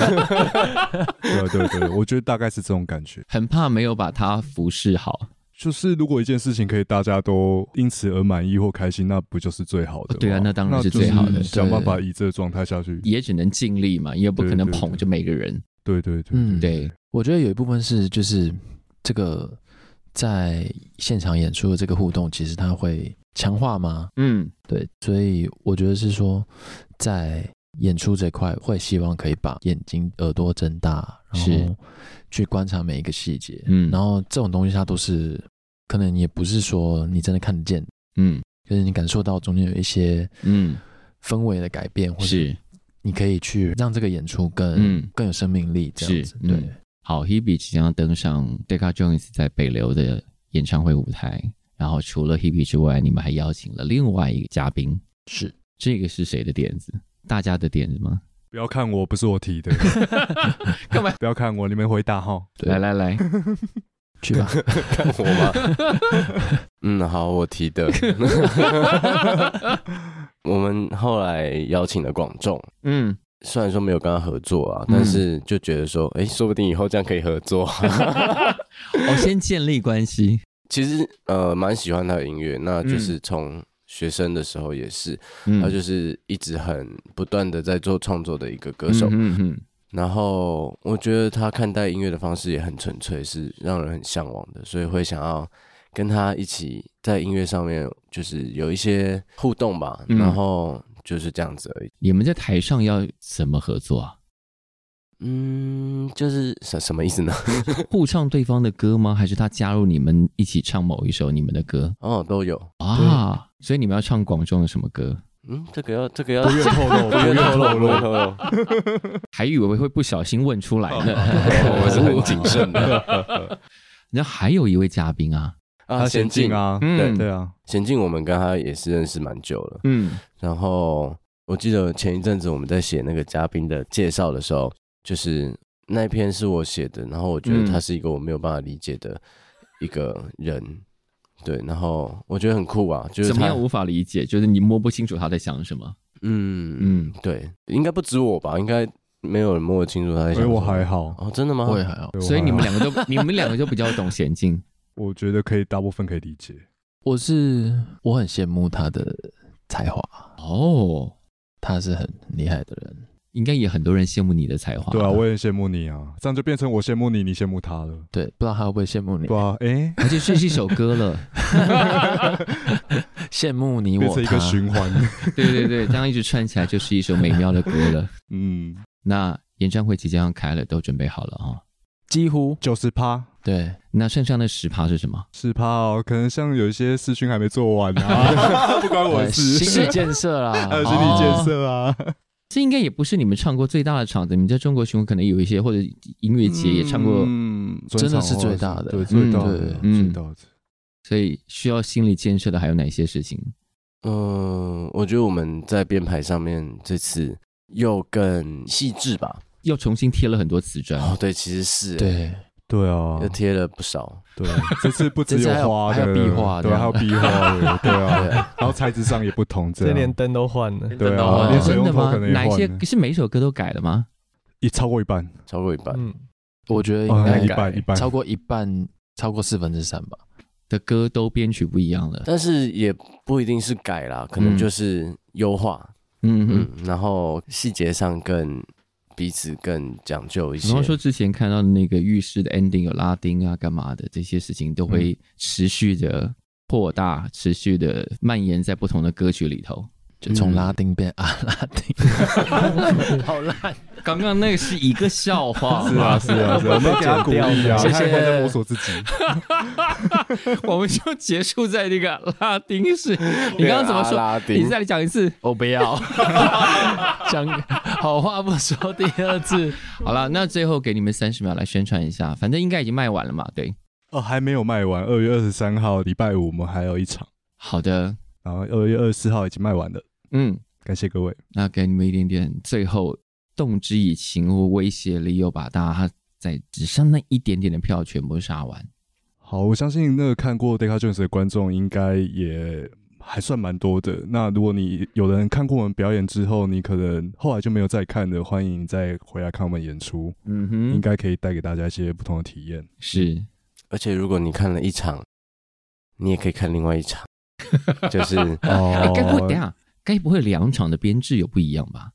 Speaker 4: 对，我觉得大概是这种感觉。
Speaker 2: 很怕没有把它服侍好。
Speaker 4: 就是如果一件事情可以大家都因此而满意或开心，那不就是最好的吗？
Speaker 2: 对啊，那当然是最好的。
Speaker 4: 想办法以这个状态下去，
Speaker 2: 也只能尽力嘛，因为不可能捧就每个人。
Speaker 4: 对，
Speaker 3: 我觉得有一部分是就是这个在现场演出的这个互动，其实它会强化吗？对，所以我觉得是说，在演出这块会希望可以把眼睛、耳朵睁大，然后去观察每一个细节。然后这种东西它都是可能也不是说你真的看得见，就是你感受到中间有一些氛围的改变，或是你可以去让这个演出更有生命力，这样子。对，
Speaker 2: 好 ，Hebe 即将登上 Deca Joins 在北流的演唱会舞台。然后除了 Hebe 之外，你们还邀请了另外一个嘉宾，这个是谁的点子？大家的点子吗？
Speaker 4: 不要看我，不是我提的。
Speaker 2: 干嘛？
Speaker 4: 不要看我，你们回答哈。
Speaker 2: 来，
Speaker 3: 去吧。
Speaker 6: 看我吗？好，我提的。我们后来邀请了广仲，虽然说没有跟他合作啊，但是就觉得说，说不定以后这样可以合作。
Speaker 2: 先建立关系。
Speaker 6: 其实蛮喜欢他的音乐，那就是从学生的时候也是，他就是一直很不断的在做创作的一个歌手。然后我觉得他看待音乐的方式也很纯粹，是让人很向往的，所以会想要跟他一起在音乐上面就是有一些互动吧，然后就是这样子而已。
Speaker 2: 你们在台上要怎么合作啊？
Speaker 6: 就是什么意思呢？
Speaker 2: 互唱对方的歌吗？还是他加入你们一起唱某一首你们的歌？
Speaker 6: 都有
Speaker 2: 啊。所以你们要唱广中的什么歌？
Speaker 6: 这个要
Speaker 4: 不愿透露，不愿透露，
Speaker 2: 还以为会不小心问出来呢。
Speaker 6: 我是很谨慎的。
Speaker 2: 然后还有一位嘉宾啊，
Speaker 6: 贤进啊，
Speaker 4: 对啊，
Speaker 6: 贤进我们跟他也是认识蛮久了。然后我记得前一阵子我们在写那个嘉宾的介绍的时候，就是那一篇是我写的，然后我觉得他是一个我没有办法理解的一个人。对，然后我觉得很酷啊，就是
Speaker 2: 怎么样无法理解？就是你摸不清楚他在想什么。
Speaker 6: 对，应该不止我吧，应该没有人摸得清楚他在想什么。
Speaker 4: 因为我还好
Speaker 6: 真的吗？
Speaker 3: 我也还好，
Speaker 2: 所以你们两个就比较懂娴静。
Speaker 4: 我觉得可以，大部分可以理解。
Speaker 3: 我很羡慕他的才华他是很厉害的人。
Speaker 2: 应该也很多人羡慕你的才华。
Speaker 4: 对啊，我也羡慕你啊，这样就变成我羡慕你，你羡慕他了。
Speaker 3: 对，不知道他会不会羡慕你？
Speaker 4: 对啊，
Speaker 2: 而且是一首歌了，
Speaker 3: 羡慕你我他，
Speaker 4: 变成一个循环。
Speaker 2: 对，这样一直串起来就是一首美妙的歌了。那演唱会即将要开了，都准备好了哈？
Speaker 3: 几乎
Speaker 4: 90%。
Speaker 3: 对，
Speaker 2: 那剩下的10%是什么
Speaker 4: ？10%可能像有一些视讯还没做完啊，不关我事。
Speaker 3: 心理建设啦，
Speaker 4: 还有心理建设啊。
Speaker 2: 这应该也不是你们唱过最大的场子，你们在中国巡回可能有一些，或者音乐节也唱过，
Speaker 3: 真的是最大的，
Speaker 4: 对，最大的，最大的。
Speaker 2: 所以需要心理建设的还有哪些事情？
Speaker 6: 我觉得我们在编排上面这次又更细致吧，
Speaker 2: 又重新贴了很多瓷砖。
Speaker 6: 对，其实是
Speaker 4: 对啊，
Speaker 6: 又贴了不少。
Speaker 4: 对，这次不只有花的，
Speaker 3: 还有壁画，
Speaker 4: 对，还有壁画的，对啊，然后材质上也不同，
Speaker 5: 这连灯都换了，
Speaker 4: 对啊，连水龙头可能也换了。
Speaker 2: 哪一些是每首歌都改了吗？
Speaker 4: 超过一半，
Speaker 3: 我觉得应该改
Speaker 4: 一半，
Speaker 3: 超过一半，超过3/4吧
Speaker 2: 的歌都编曲不一样了，
Speaker 6: 但是也不一定是改啦，可能就是优化，然后细节上彼此更讲究一些。
Speaker 2: 然后说之前看到的那个浴室的 ending 有拉丁啊干嘛的，这些事情都会持续的扩大，持续的蔓延在不同的歌曲里头，
Speaker 3: 就从拉丁变阿拉丁。
Speaker 2: 好烂！刚刚那个是一个笑话。
Speaker 4: 是啊，我们给他鼓励啊，
Speaker 3: 谢谢。
Speaker 4: 在摸索自己。
Speaker 2: 我们就结束在那个拉丁式。你刚刚怎么说？你再讲一次。
Speaker 3: 我不要。讲好话不说第二次。
Speaker 2: 好了，那最后给你们30秒来宣传一下，反正应该已经卖完了嘛，对？
Speaker 4: 还没有卖完。2月23号礼拜五我们还有一场。
Speaker 2: 好的。
Speaker 4: 然后2月24号已经卖完了。感谢各位。
Speaker 2: 那给你们一点点最后动之以情或威胁力，又把大家在只剩那一点点的票全部杀完。
Speaker 4: 好，我相信那个看过 Deca Joins 的观众应该也还算蛮多的。那如果你有人看过我们表演之后，你可能后来就没有再看的，欢迎你再回来看我们演出。应该可以带给大家一些不同的体验。
Speaker 2: 是，
Speaker 6: 而且如果你看了一场，你也可以看另外一场，就是
Speaker 2: 该不会2场的编制有不一样吧？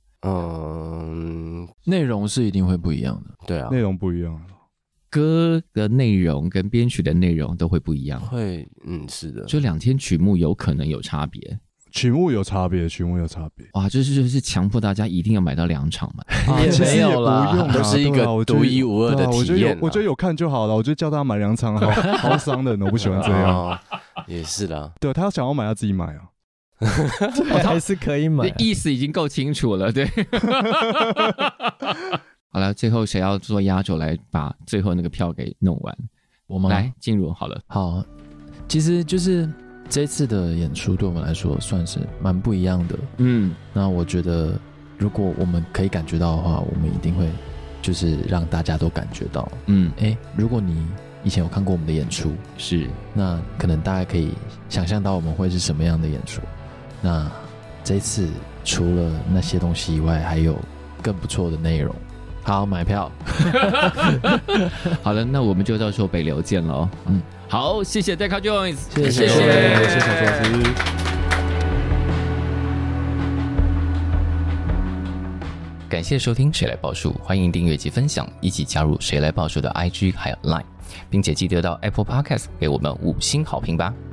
Speaker 3: 内容是一定会不一样的。
Speaker 6: 对啊，
Speaker 4: 内容不一样，
Speaker 2: 歌的内容跟编曲的内容都会不一样。
Speaker 6: 会，是的。
Speaker 2: 就2天曲目有可能有差别。
Speaker 4: 曲目有差别。
Speaker 2: 哇，就是强迫大家一定要买到2场嘛？
Speaker 3: 也没有啦，
Speaker 6: 都是一个独一无二的体验。
Speaker 4: 我觉得有看就好了。我觉得叫大家买2场好伤人，我不喜欢这样。
Speaker 6: 也是啦。
Speaker 4: 对，他想要买他自己买啊。
Speaker 5: 还是可以买，
Speaker 2: 意思已经够清楚了，对。好了，最后谁要做压轴来把最后那个票给弄完？
Speaker 3: 我们
Speaker 2: 来进入好了。
Speaker 3: 好，其实就是这次的演出对我们来说算是蛮不一样的。那我觉得如果我们可以感觉到的话，我们一定会就是让大家都感觉到。如果你以前有看过我们的演出，
Speaker 2: 是，那
Speaker 3: 可能大家可以想象到我们会是什么样的演出。那这一次除了那些东西以外，还有更不错的内容。好，买票。
Speaker 2: 好了，那我们就到时候北流见了。好，谢谢 Deca Joins，
Speaker 3: 谢谢
Speaker 4: 小周老师。
Speaker 2: 感谢收听谁来报数，欢迎订阅及分享，一起加入谁来报数的 IG 还有 Line， 并且记得到 Apple Podcast 给我们5星好评吧。